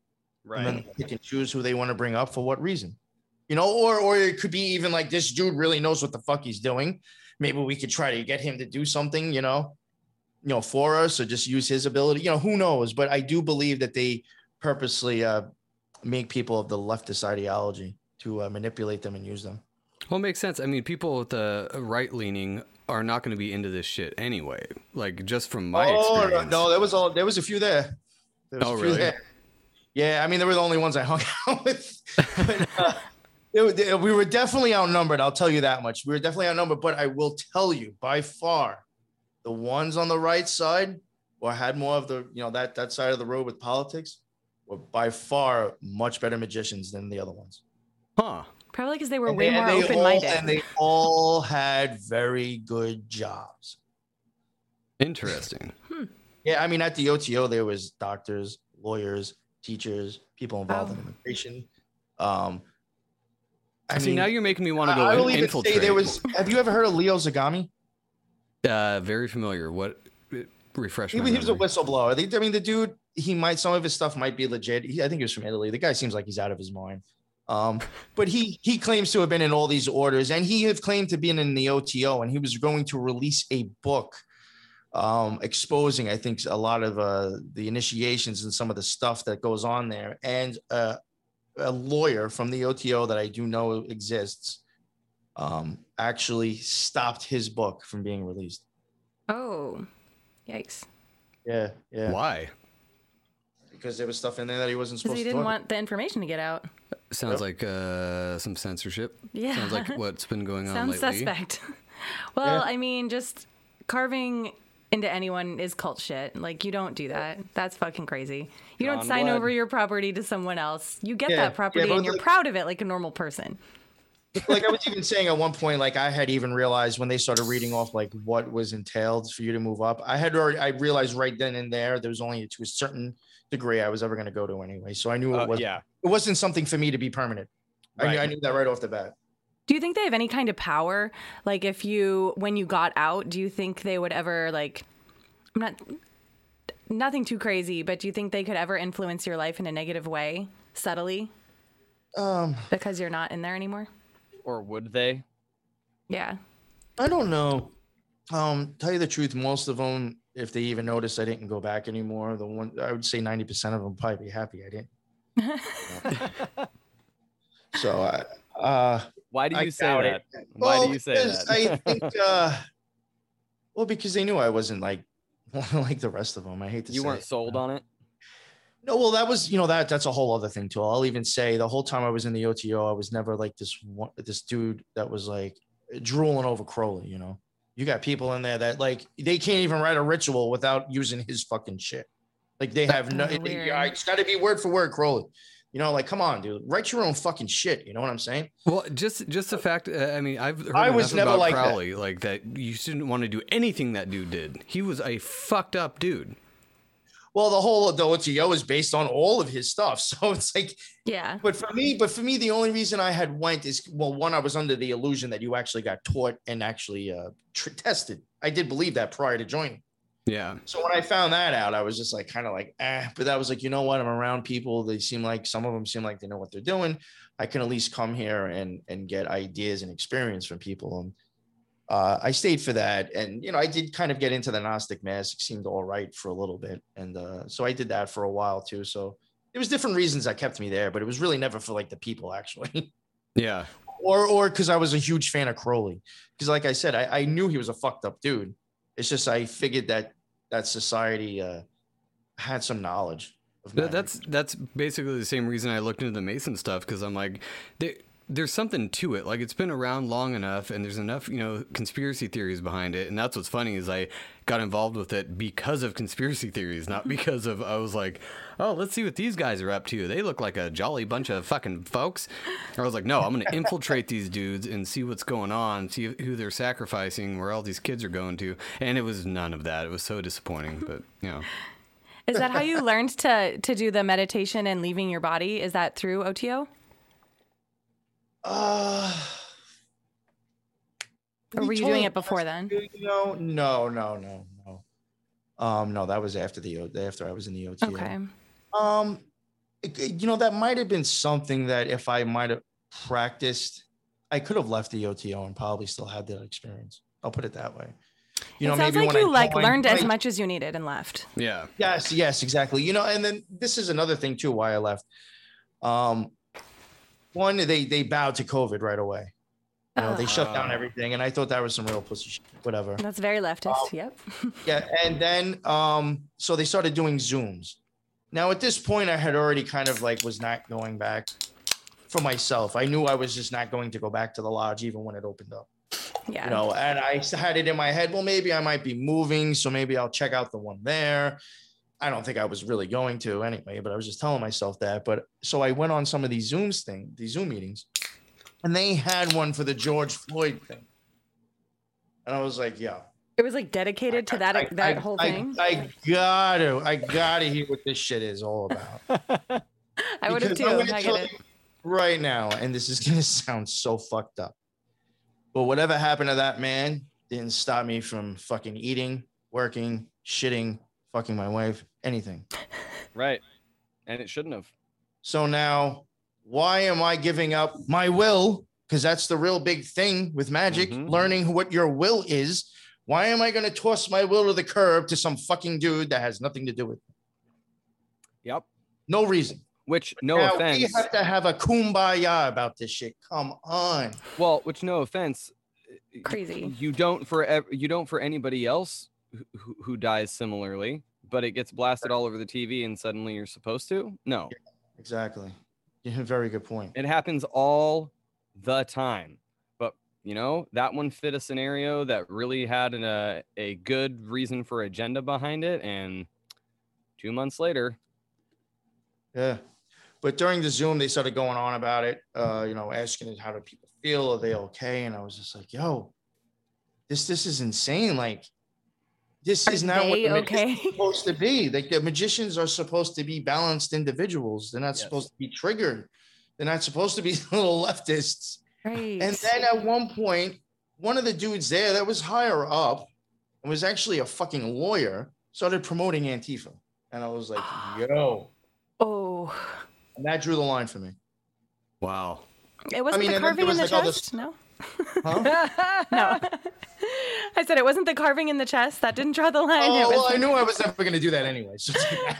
And then they pick and choose who they want to bring up for what reason. Or it could be even like this dude really knows what the fuck he's doing. Maybe we could try to get him to do something, for us, or just use his ability. Who knows? But I do believe that they purposely make people of the leftist ideology to manipulate them and use them. Well, it makes sense. I mean, people with the right leaning are not going to be into this shit anyway. Like, just from my experience. No, there was a few there. Really? There. Yeah, I mean, they were the only ones I hung out with. But, we were definitely outnumbered. I'll tell you that much. We were definitely outnumbered. But I will tell you, by far, the ones on the right side, or had more of the, that side of the road with politics, were by far much better magicians than the other ones. Huh. Probably because they were way more open-minded. And they all had very good jobs. Interesting. Yeah, I mean, at the OTO, there was doctors, lawyers, teachers, people involved in immigration. Now you're making me want to go infiltrate. Have you ever heard of Leo Zagami? Very familiar. What? Refresh my memory. He was a whistleblower. The dude, some of his stuff might be legit. I think he was from Italy. The guy seems like he's out of his mind. But he claims to have been in all these orders, and he have claimed to be in the OTO, and he was going to release a book exposing, I think, a lot of the initiations and some of the stuff that goes on there. And a lawyer from the OTO that I do know exists actually stopped his book from being released. Oh, yikes. Yeah. Why? Because there was stuff in there that he wasn't supposed to. Because he didn't want the information to get out. Sounds like some censorship. Yeah. Sounds like what's been going on lately. Sounds suspect. Well, I mean, just carving into anyone is cult shit. Like, you don't do that. That's fucking crazy. You don't sign over your property to someone else. You get that property and you're proud of it like a normal person. Like I was even saying at one point, like I had even realized when they started reading off like what was entailed for you to move up. I realized right then and there was only to a certain degree I was ever going to go to anyway. So I knew it wasn't something for me to be permanent. Right. I knew that right off the bat. Do you think they have any kind of power? Like when you got out, do you think they would ever nothing too crazy, but do you think they could ever influence your life in a negative way subtly? Because you're not in there anymore? Or would they? Yeah. I don't know. Tell you the truth, most of them, if they even notice I didn't go back anymore, I would say 90% of them would probably be happy I didn't. So, why do you say that? Why do you say that? I think, because they knew I wasn't like the rest of them. I hate to say you weren't sold on it. No, well, that was, that's a whole other thing too. I'll even say the whole time I was in the OTO, I was never like this dude that was like drooling over Crowley. You got people in there that like they can't even write a ritual without using his fuking shit. Like they have it's got to be word for word Crowley. Like, come on, dude, write your own fucking shit. You know what I'm saying? Well, just the fact, I've heard enough about like Crowley, like that you shouldn't want to do anything that dude did. He was a fucked up dude. Well, the OTO is based on all of his stuff. So it's like, yeah. But for me, the only reason I had went is, well, one, I was under the illusion that you actually got taught and actually tested. I did believe that prior to joining. Yeah. So when I found that out, I was just like, kind of like, but that was like, you know what? I'm around people. Some of them seem like they know what they're doing. I can at least come here and get ideas and experience from people. And I stayed for that. And, I did kind of get into the Gnostic Mass. It seemed all right for a little bit. And so I did that for a while too. So there was different reasons that kept me there, but it was really never for like the people actually. Yeah. Or because I was a huge fan of Crowley. Because like I said, I knew he was a fucked up dude. It's just I figured that society had some knowledge of magic. That's basically the same reason I looked into the Mason stuff, because I'm like, there's something to it. Like, it's been around long enough, and there's enough, conspiracy theories behind it. And that's what's funny is I got involved with it because of conspiracy theories, not because of, I was like, oh, let's see what these guys are up to. They look like a jolly bunch of fucking folks. I was like, no, I'm going to infiltrate these dudes and see what's going on, see who they're sacrificing, where all these kids are going to. And it was none of that. It was so disappointing, but, Is that how you learned to do the meditation and leaving your body? Is that through OTO? Or were you doing it before then? No. No, that was after I was in the OTO. Okay. That might have been something that if I might have practiced, I could have left the OTO and probably still had that experience. I'll put it that way. It sounds maybe like when you I learned as much as you needed and left. Yeah. Yes, exactly. And then this is another thing too why I left. One, they bowed to COVID right away. They shut down everything, and I thought that was some real pussy shit. Whatever. That's very leftist. Yep. Yeah, and then so they started doing Zooms. Now at this point, I had already kind of was not going back for myself. I knew I was just not going to go back to the lodge even when it opened up. Yeah. And I had it in my head, well, maybe I might be moving, so maybe I'll check out the one there. I don't think I was really going to anyway, but I was just telling myself that. But so I went on some of these Zoom meetings, and they had one for the George Floyd thing. And I was like, yeah. It was dedicated to that whole thing. I gotta hear what this shit is all about. I would have too. I get it. Right now, and this is gonna sound so fucked up, but whatever happened to that man didn't stop me from fucking eating, working, shitting, fucking my wife, anything. Right. And it shouldn't have. So now, why am I giving up my will? Because that's the real big thing with magic, learning what your will is. Why am I going to toss my will to the curb to some fucking dude that has nothing to do with it? Yep. No reason. Which, no offense. We have to have a kumbaya about this shit. Come on. Well, which, no offense. Crazy. You don't for anybody else who dies similarly, but it gets blasted all over the TV and suddenly you're supposed to? No. Exactly. Yeah, very good point. It happens all the time. But, that one fit a scenario that really had a good reason for agenda behind it. And 2 months later. Yeah. But during the Zoom, they started going on about it, asking how do people feel? Are they okay? And I was just like, yo, this is insane. This is not what the magician's supposed to be. The magicians are supposed to be balanced individuals. They're not supposed to be triggered. They're not supposed to be little leftists. Right. And then at one point, one of the dudes there that was higher up and was actually a fucking lawyer started promoting Antifa. And I was like, yo. Oh. And that drew the line for me. Wow. It wasn't the carving in the chest? No. Huh? No. I said it wasn't the carving in the chest. That didn't draw the line. Oh, well, I knew I was never going to do that anyway. So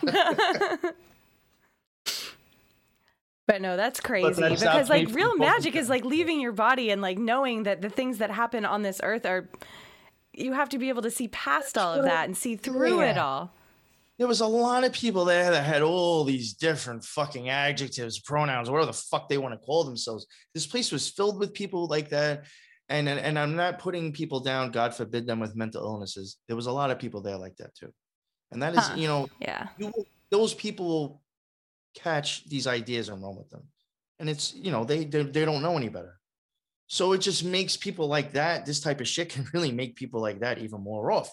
But no, that's crazy because real magic is leaving your body and knowing that the things that happen on this earth you have to be able to see past all of that and see through it all. There was a lot of people there that had all these different fucking adjectives, pronouns, whatever the fuck they want to call themselves. This place was filled with people like that. And I'm not putting people down, God forbid them with mental illnesses. There was a lot of people there like that too. And that is, those people will catch these ideas and run with them. And it's, they don't know any better. So it just makes people like that, this type of shit can really make people like that even more off.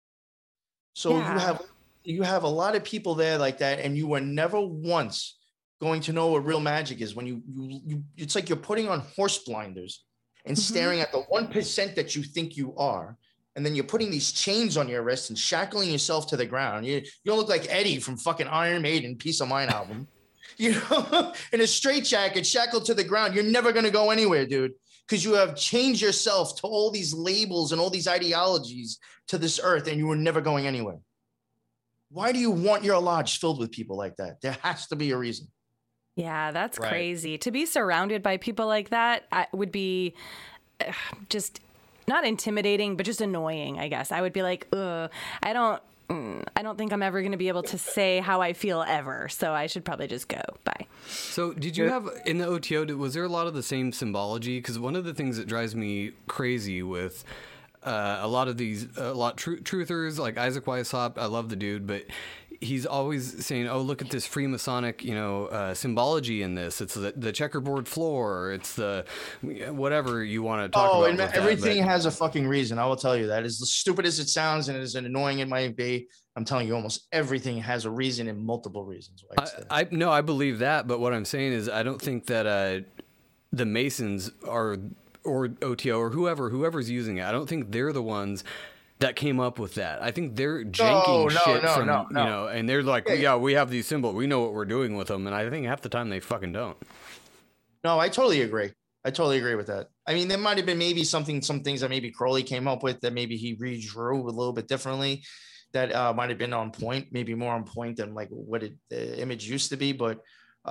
So you have a lot of people there like that, and you are never once going to know what real magic is when you it's like you're putting on horse blinders and staring at the 1% that you think you are. And then you're putting these chains on your wrists and shackling yourself to the ground. You don't look like Eddie from fucking Iron Maiden, Peace of Mind album. In a straitjacket, shackled to the ground. You're never going to go anywhere, dude, because you have changed yourself to all these labels and all these ideologies to this earth, and you are never going anywhere. Why do you want your lodge filled with people like that? There has to be a reason. Yeah, that's crazy. To be surrounded by people like that would be just not intimidating, but just annoying, I guess. I would be like, ugh, I don't think I'm ever going to be able to say how I feel ever. So I should probably just go. Bye. So did you have, in the OTO, was there a lot of the same symbology? Because one of the things that drives me crazy with a lot of these truthers like Isaac Weishaupt, I love the dude, but he's always saying, oh, look at this Freemasonic, symbology in this. It's the checkerboard floor. It's the whatever you want to talk about. And everything has a fucking reason. I will tell you that. As stupid as it sounds and as annoying it might be, I'm telling you, almost everything has a reason and multiple reasons. I believe that. But what I'm saying is I don't think that the Masons are, or OTO or whoever's using it, I don't think they're the ones that came up with that. I think they're janking shit from, you know, and they're like, yeah, we have these symbols. We know what we're doing with them. And I think half the time they fucking don't. No, I totally agree. I totally agree with that. I mean, there might have been maybe some things that maybe Crowley came up with that maybe he redrew a little bit differently that might have been on point, maybe more on point than like what the image used to be. But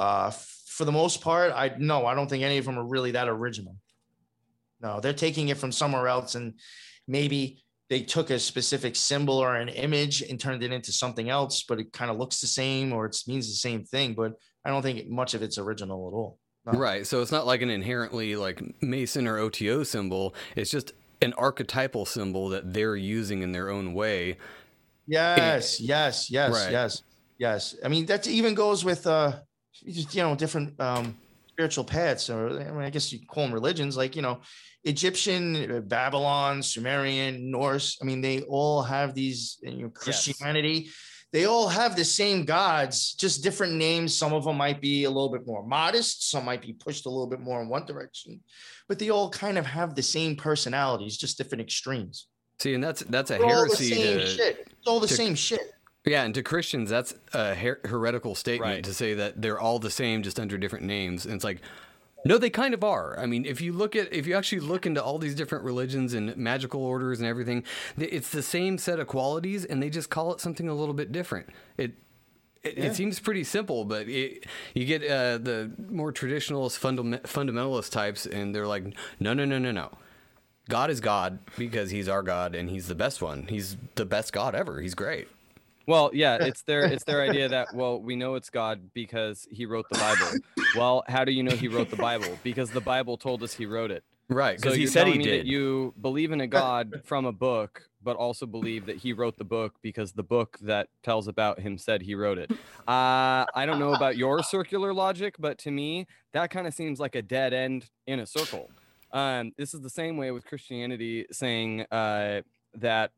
for the most part, I don't think any of them are really that original. No, they're taking it from somewhere else, and maybe they took a specific symbol or an image and turned it into something else, but it kind of looks the same or it means the same thing. But I don't think much of it's original at all. No. Right. So it's not like an inherently like Mason or OTO symbol. It's just an archetypal symbol that they're using in their own way. Yes. Right. Yes. I mean, that even goes with, different spiritual paths, or I mean, I guess you call them religions, like, Egyptian, Babylon, Sumerian, Norse. I mean, they all have these, Christianity. Yes. They all have the same gods, just different names. Some of them might be a little bit more modest. Some might be pushed a little bit more in one direction, but they all kind of have the same personalities, just different extremes. See, and that's a heresy. It's all the same shit. Yeah, and to Christians, that's a heretical statement to say that they're all the same, just under different names. And it's like, no, they kind of are. I mean, if you actually look into all these different religions and magical orders and everything, it's the same set of qualities, and they just call it something a little bit different. It seems pretty simple, but you get the more traditionalist fundamentalist types, and they're like, no. God is God because he's our God, and he's the best one. He's the best God ever. He's great. Well, yeah, it's their idea that, well, we know it's God because he wrote the Bible. Well, how do you know he wrote the Bible? Because the Bible told us he wrote it. Right, because so he said he did. That you believe in a God from a book, but also believe that he wrote the book because the book that tells about him said he wrote it. I don't know about your circular logic, but to me, that kind of seems like a dead end in a circle. This is the same way with Christianity saying that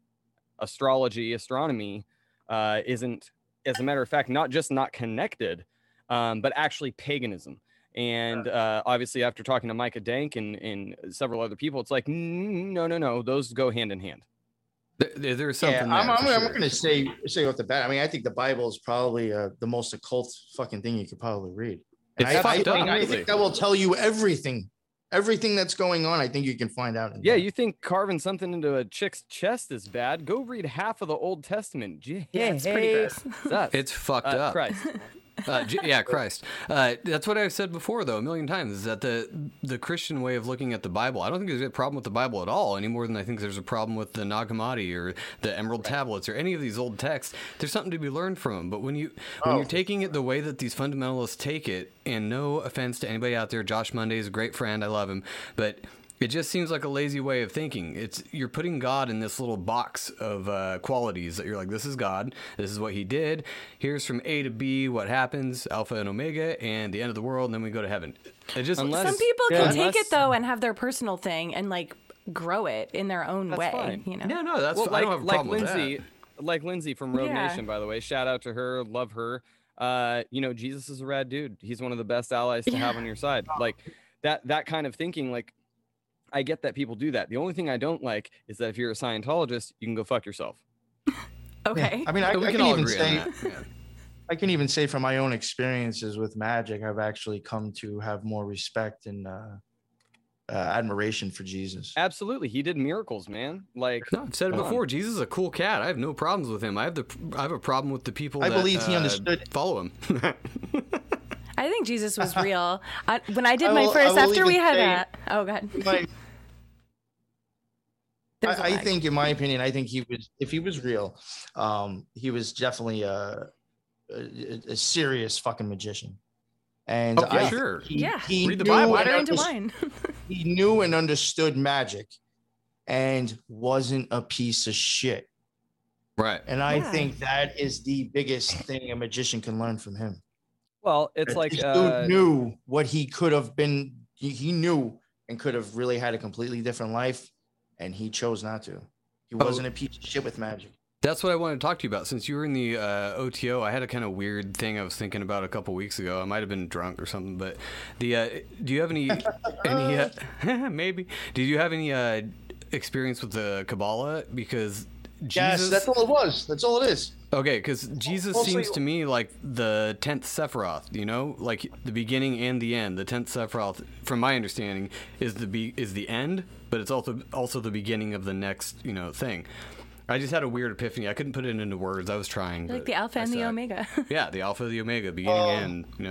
astronomy isn't, as a matter of fact, not just not connected, but actually paganism. And obviously, after talking to Micah Dank and several other people, it's like, no, those go hand in hand. There's something. Yeah, I'm going to say off the bat. I mean, I think the Bible is probably the most occult fucking thing you could probably read. And I think that will tell you everything that's going on. I think you can find out. Yeah, you think carving something into a chick's chest is bad? Go read half of the Old Testament. Yeah, it's pretty gross. It's fucked up. Christ. Christ. That's what I've said before, though, a million times, is that the Christian way of looking at the Bible, I don't think there's a problem with the Bible at all, any more than I think there's a problem with the Nag Hammadi or the Emerald Tablets or any of these old texts. There's something to be learned from them. But when you're taking it the way that these fundamentalists take it, and no offense to anybody out there, Josh Monday is a great friend, I love him, but it just seems like a lazy way of thinking. You're putting God in this little box of qualities that you're like, this is God. This is what he did. Here's from A to B what happens, Alpha and Omega, and the end of the world, and then we go to heaven. Some people can take it, though, and have their personal thing and, like, grow it in their own way. Fine. You know? No, that's fine. I don't have a problem with that. Like Lindsay from Rogue Nation, by the way. Shout out to her. Love her. Jesus is a rad dude. He's one of the best allies to have on your side. Like, that kind of thinking, like, I get that people do that. The only thing I don't like is that if you're a Scientologist, you can go fuck yourself. Okay. Yeah. I mean, I can even say, I can even say from my own experiences with magic, I've actually come to have more respect and admiration for Jesus. Absolutely, he did miracles, man. Like, no, I've said it before. Jesus is a cool cat. I have no problems with him. I have a problem with the people. I believe he understood. Follow him. I think Jesus was real. When I did my first, after we had that. Oh, go ahead. I think, in my opinion, I think if he was real, he was definitely a serious fucking magician. And he read the Bible. Water into wine. He knew and understood magic, and wasn't a piece of shit. Right. And I think that is the biggest thing a magician can learn from him. Well, it's like dude knew what he could have been. He knew and could have really had a completely different life, and he chose not to. He wasn't a piece of shit with magic. That's what I wanted to talk to you about. Since you were in the OTO, I had a kind of weird thing I was thinking about a couple weeks ago. I might have been drunk or something, but do you have any maybe? Did you have any experience with the Kabbalah? Because Yes, that's all it was. That's all it is. Okay, because Jesus seems to me like the 10th Sephiroth, you know, like the beginning and the end. The 10th Sephiroth, from my understanding, is the end, but it's also the beginning of the next, you know, thing. I just had a weird epiphany. I couldn't put it into words. I was trying. Like the Alpha and the Omega. Yeah, the Alpha and the Omega, beginning and end, you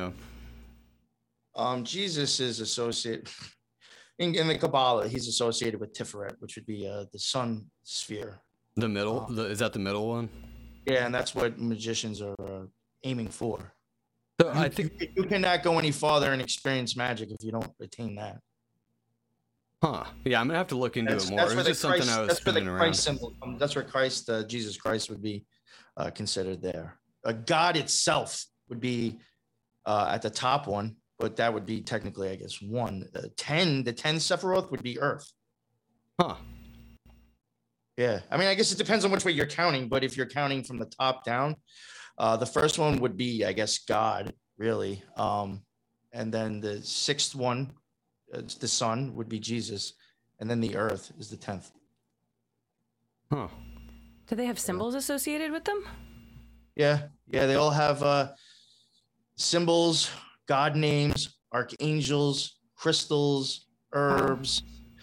know. Jesus is associated in the Kabbalah. He's associated with Tiferet, which would be the sun sphere. The middle? Is that the middle one? Yeah, and that's what magicians are aiming for. So I think you cannot go any farther and experience magic if you don't attain that. Huh. Yeah, I'm going to have to look into it more. It was just something I was spinning around. That's where Christ, Jesus Christ would be considered there. God itself would be at the top one, but that would be technically, I guess, 1. The 10 Sephiroth would be Earth. Huh. Yeah. I mean, I guess it depends on which way you're counting, but if you're counting from the top down, the first one would be, I guess, God, really. And then the 6th one, the sun, would be Jesus. And then the earth is the 10th. Huh. Do they have symbols associated with them? Yeah. Yeah, they all have symbols, God names, archangels, crystals, herbs,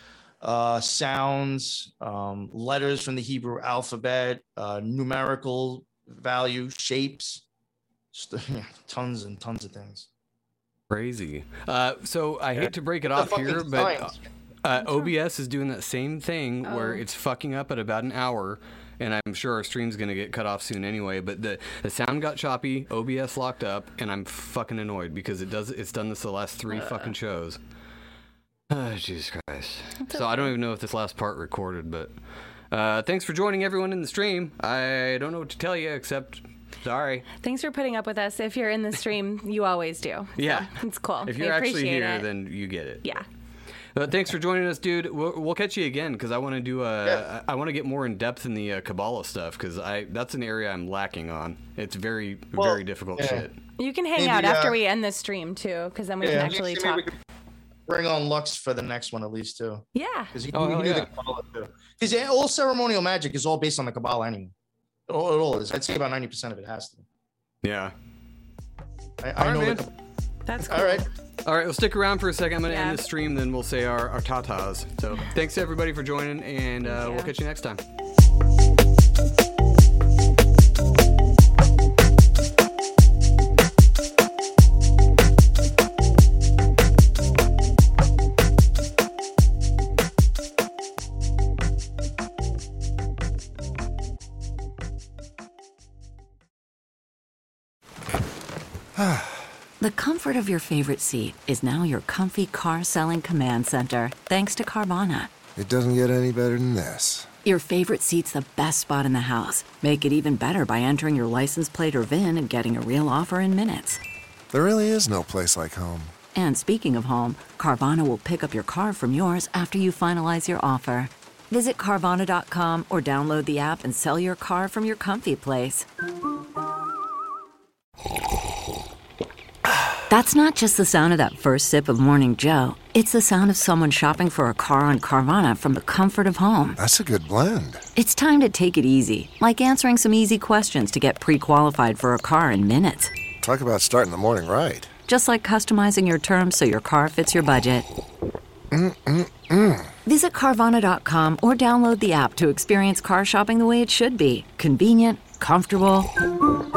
sounds, letters from the Hebrew alphabet, numerical value, shapes, tons and tons of things. Crazy. So I hate to break it off here, but OBS is doing that same thing where it's fucking up at about an hour, and I'm sure our stream's going to get cut off soon anyway, but the sound got choppy, OBS locked up, and I'm fucking annoyed because it's done this the last 3 fucking shows. Jesus Christ. So I don't even know if this last part recorded, but thanks for joining everyone in the stream. I don't know what to tell you except sorry. Thanks for putting up with us. If you're in the stream, you always do. So yeah. It's cool. If you're actually here, then you get it. Yeah. Thanks for joining us, dude. We'll catch you again because I want to do I want to get more in depth in the Kabbalah stuff because that's an area I'm lacking on. It's very difficult shit. You can hang out after we end this stream too, because then we can actually talk. Bring on Lux for the next one at least too. Yeah. Because he can do the Kabbalah too. Because all ceremonial magic is all based on the Kabbalah anyway. It all is. I'd say about 90% of it has to. Yeah. I know that. That's cool. All right. All right, well, stick around for a second. I'm going to end the stream, then we'll say our tatas. So thanks to everybody for joining, and we'll catch you next time. The comfort of your favorite seat is now your comfy car selling command center, thanks to Carvana. It doesn't get any better than this. Your favorite seat's the best spot in the house. Make it even better by entering your license plate or VIN and getting a real offer in minutes. There really is no place like home. And speaking of home, Carvana will pick up your car from yours after you finalize your offer. Visit Carvana.com or download the app and sell your car from your comfy place. That's not just the sound of that first sip of Morning Joe. It's the sound of someone shopping for a car on Carvana from the comfort of home. That's a good blend. It's time to take it easy, like answering some easy questions to get pre-qualified for a car in minutes. Talk about starting the morning right. Just like customizing your terms so your car fits your budget. Visit Carvana.com or download the app to experience car shopping the way it should be. Convenient, comfortable.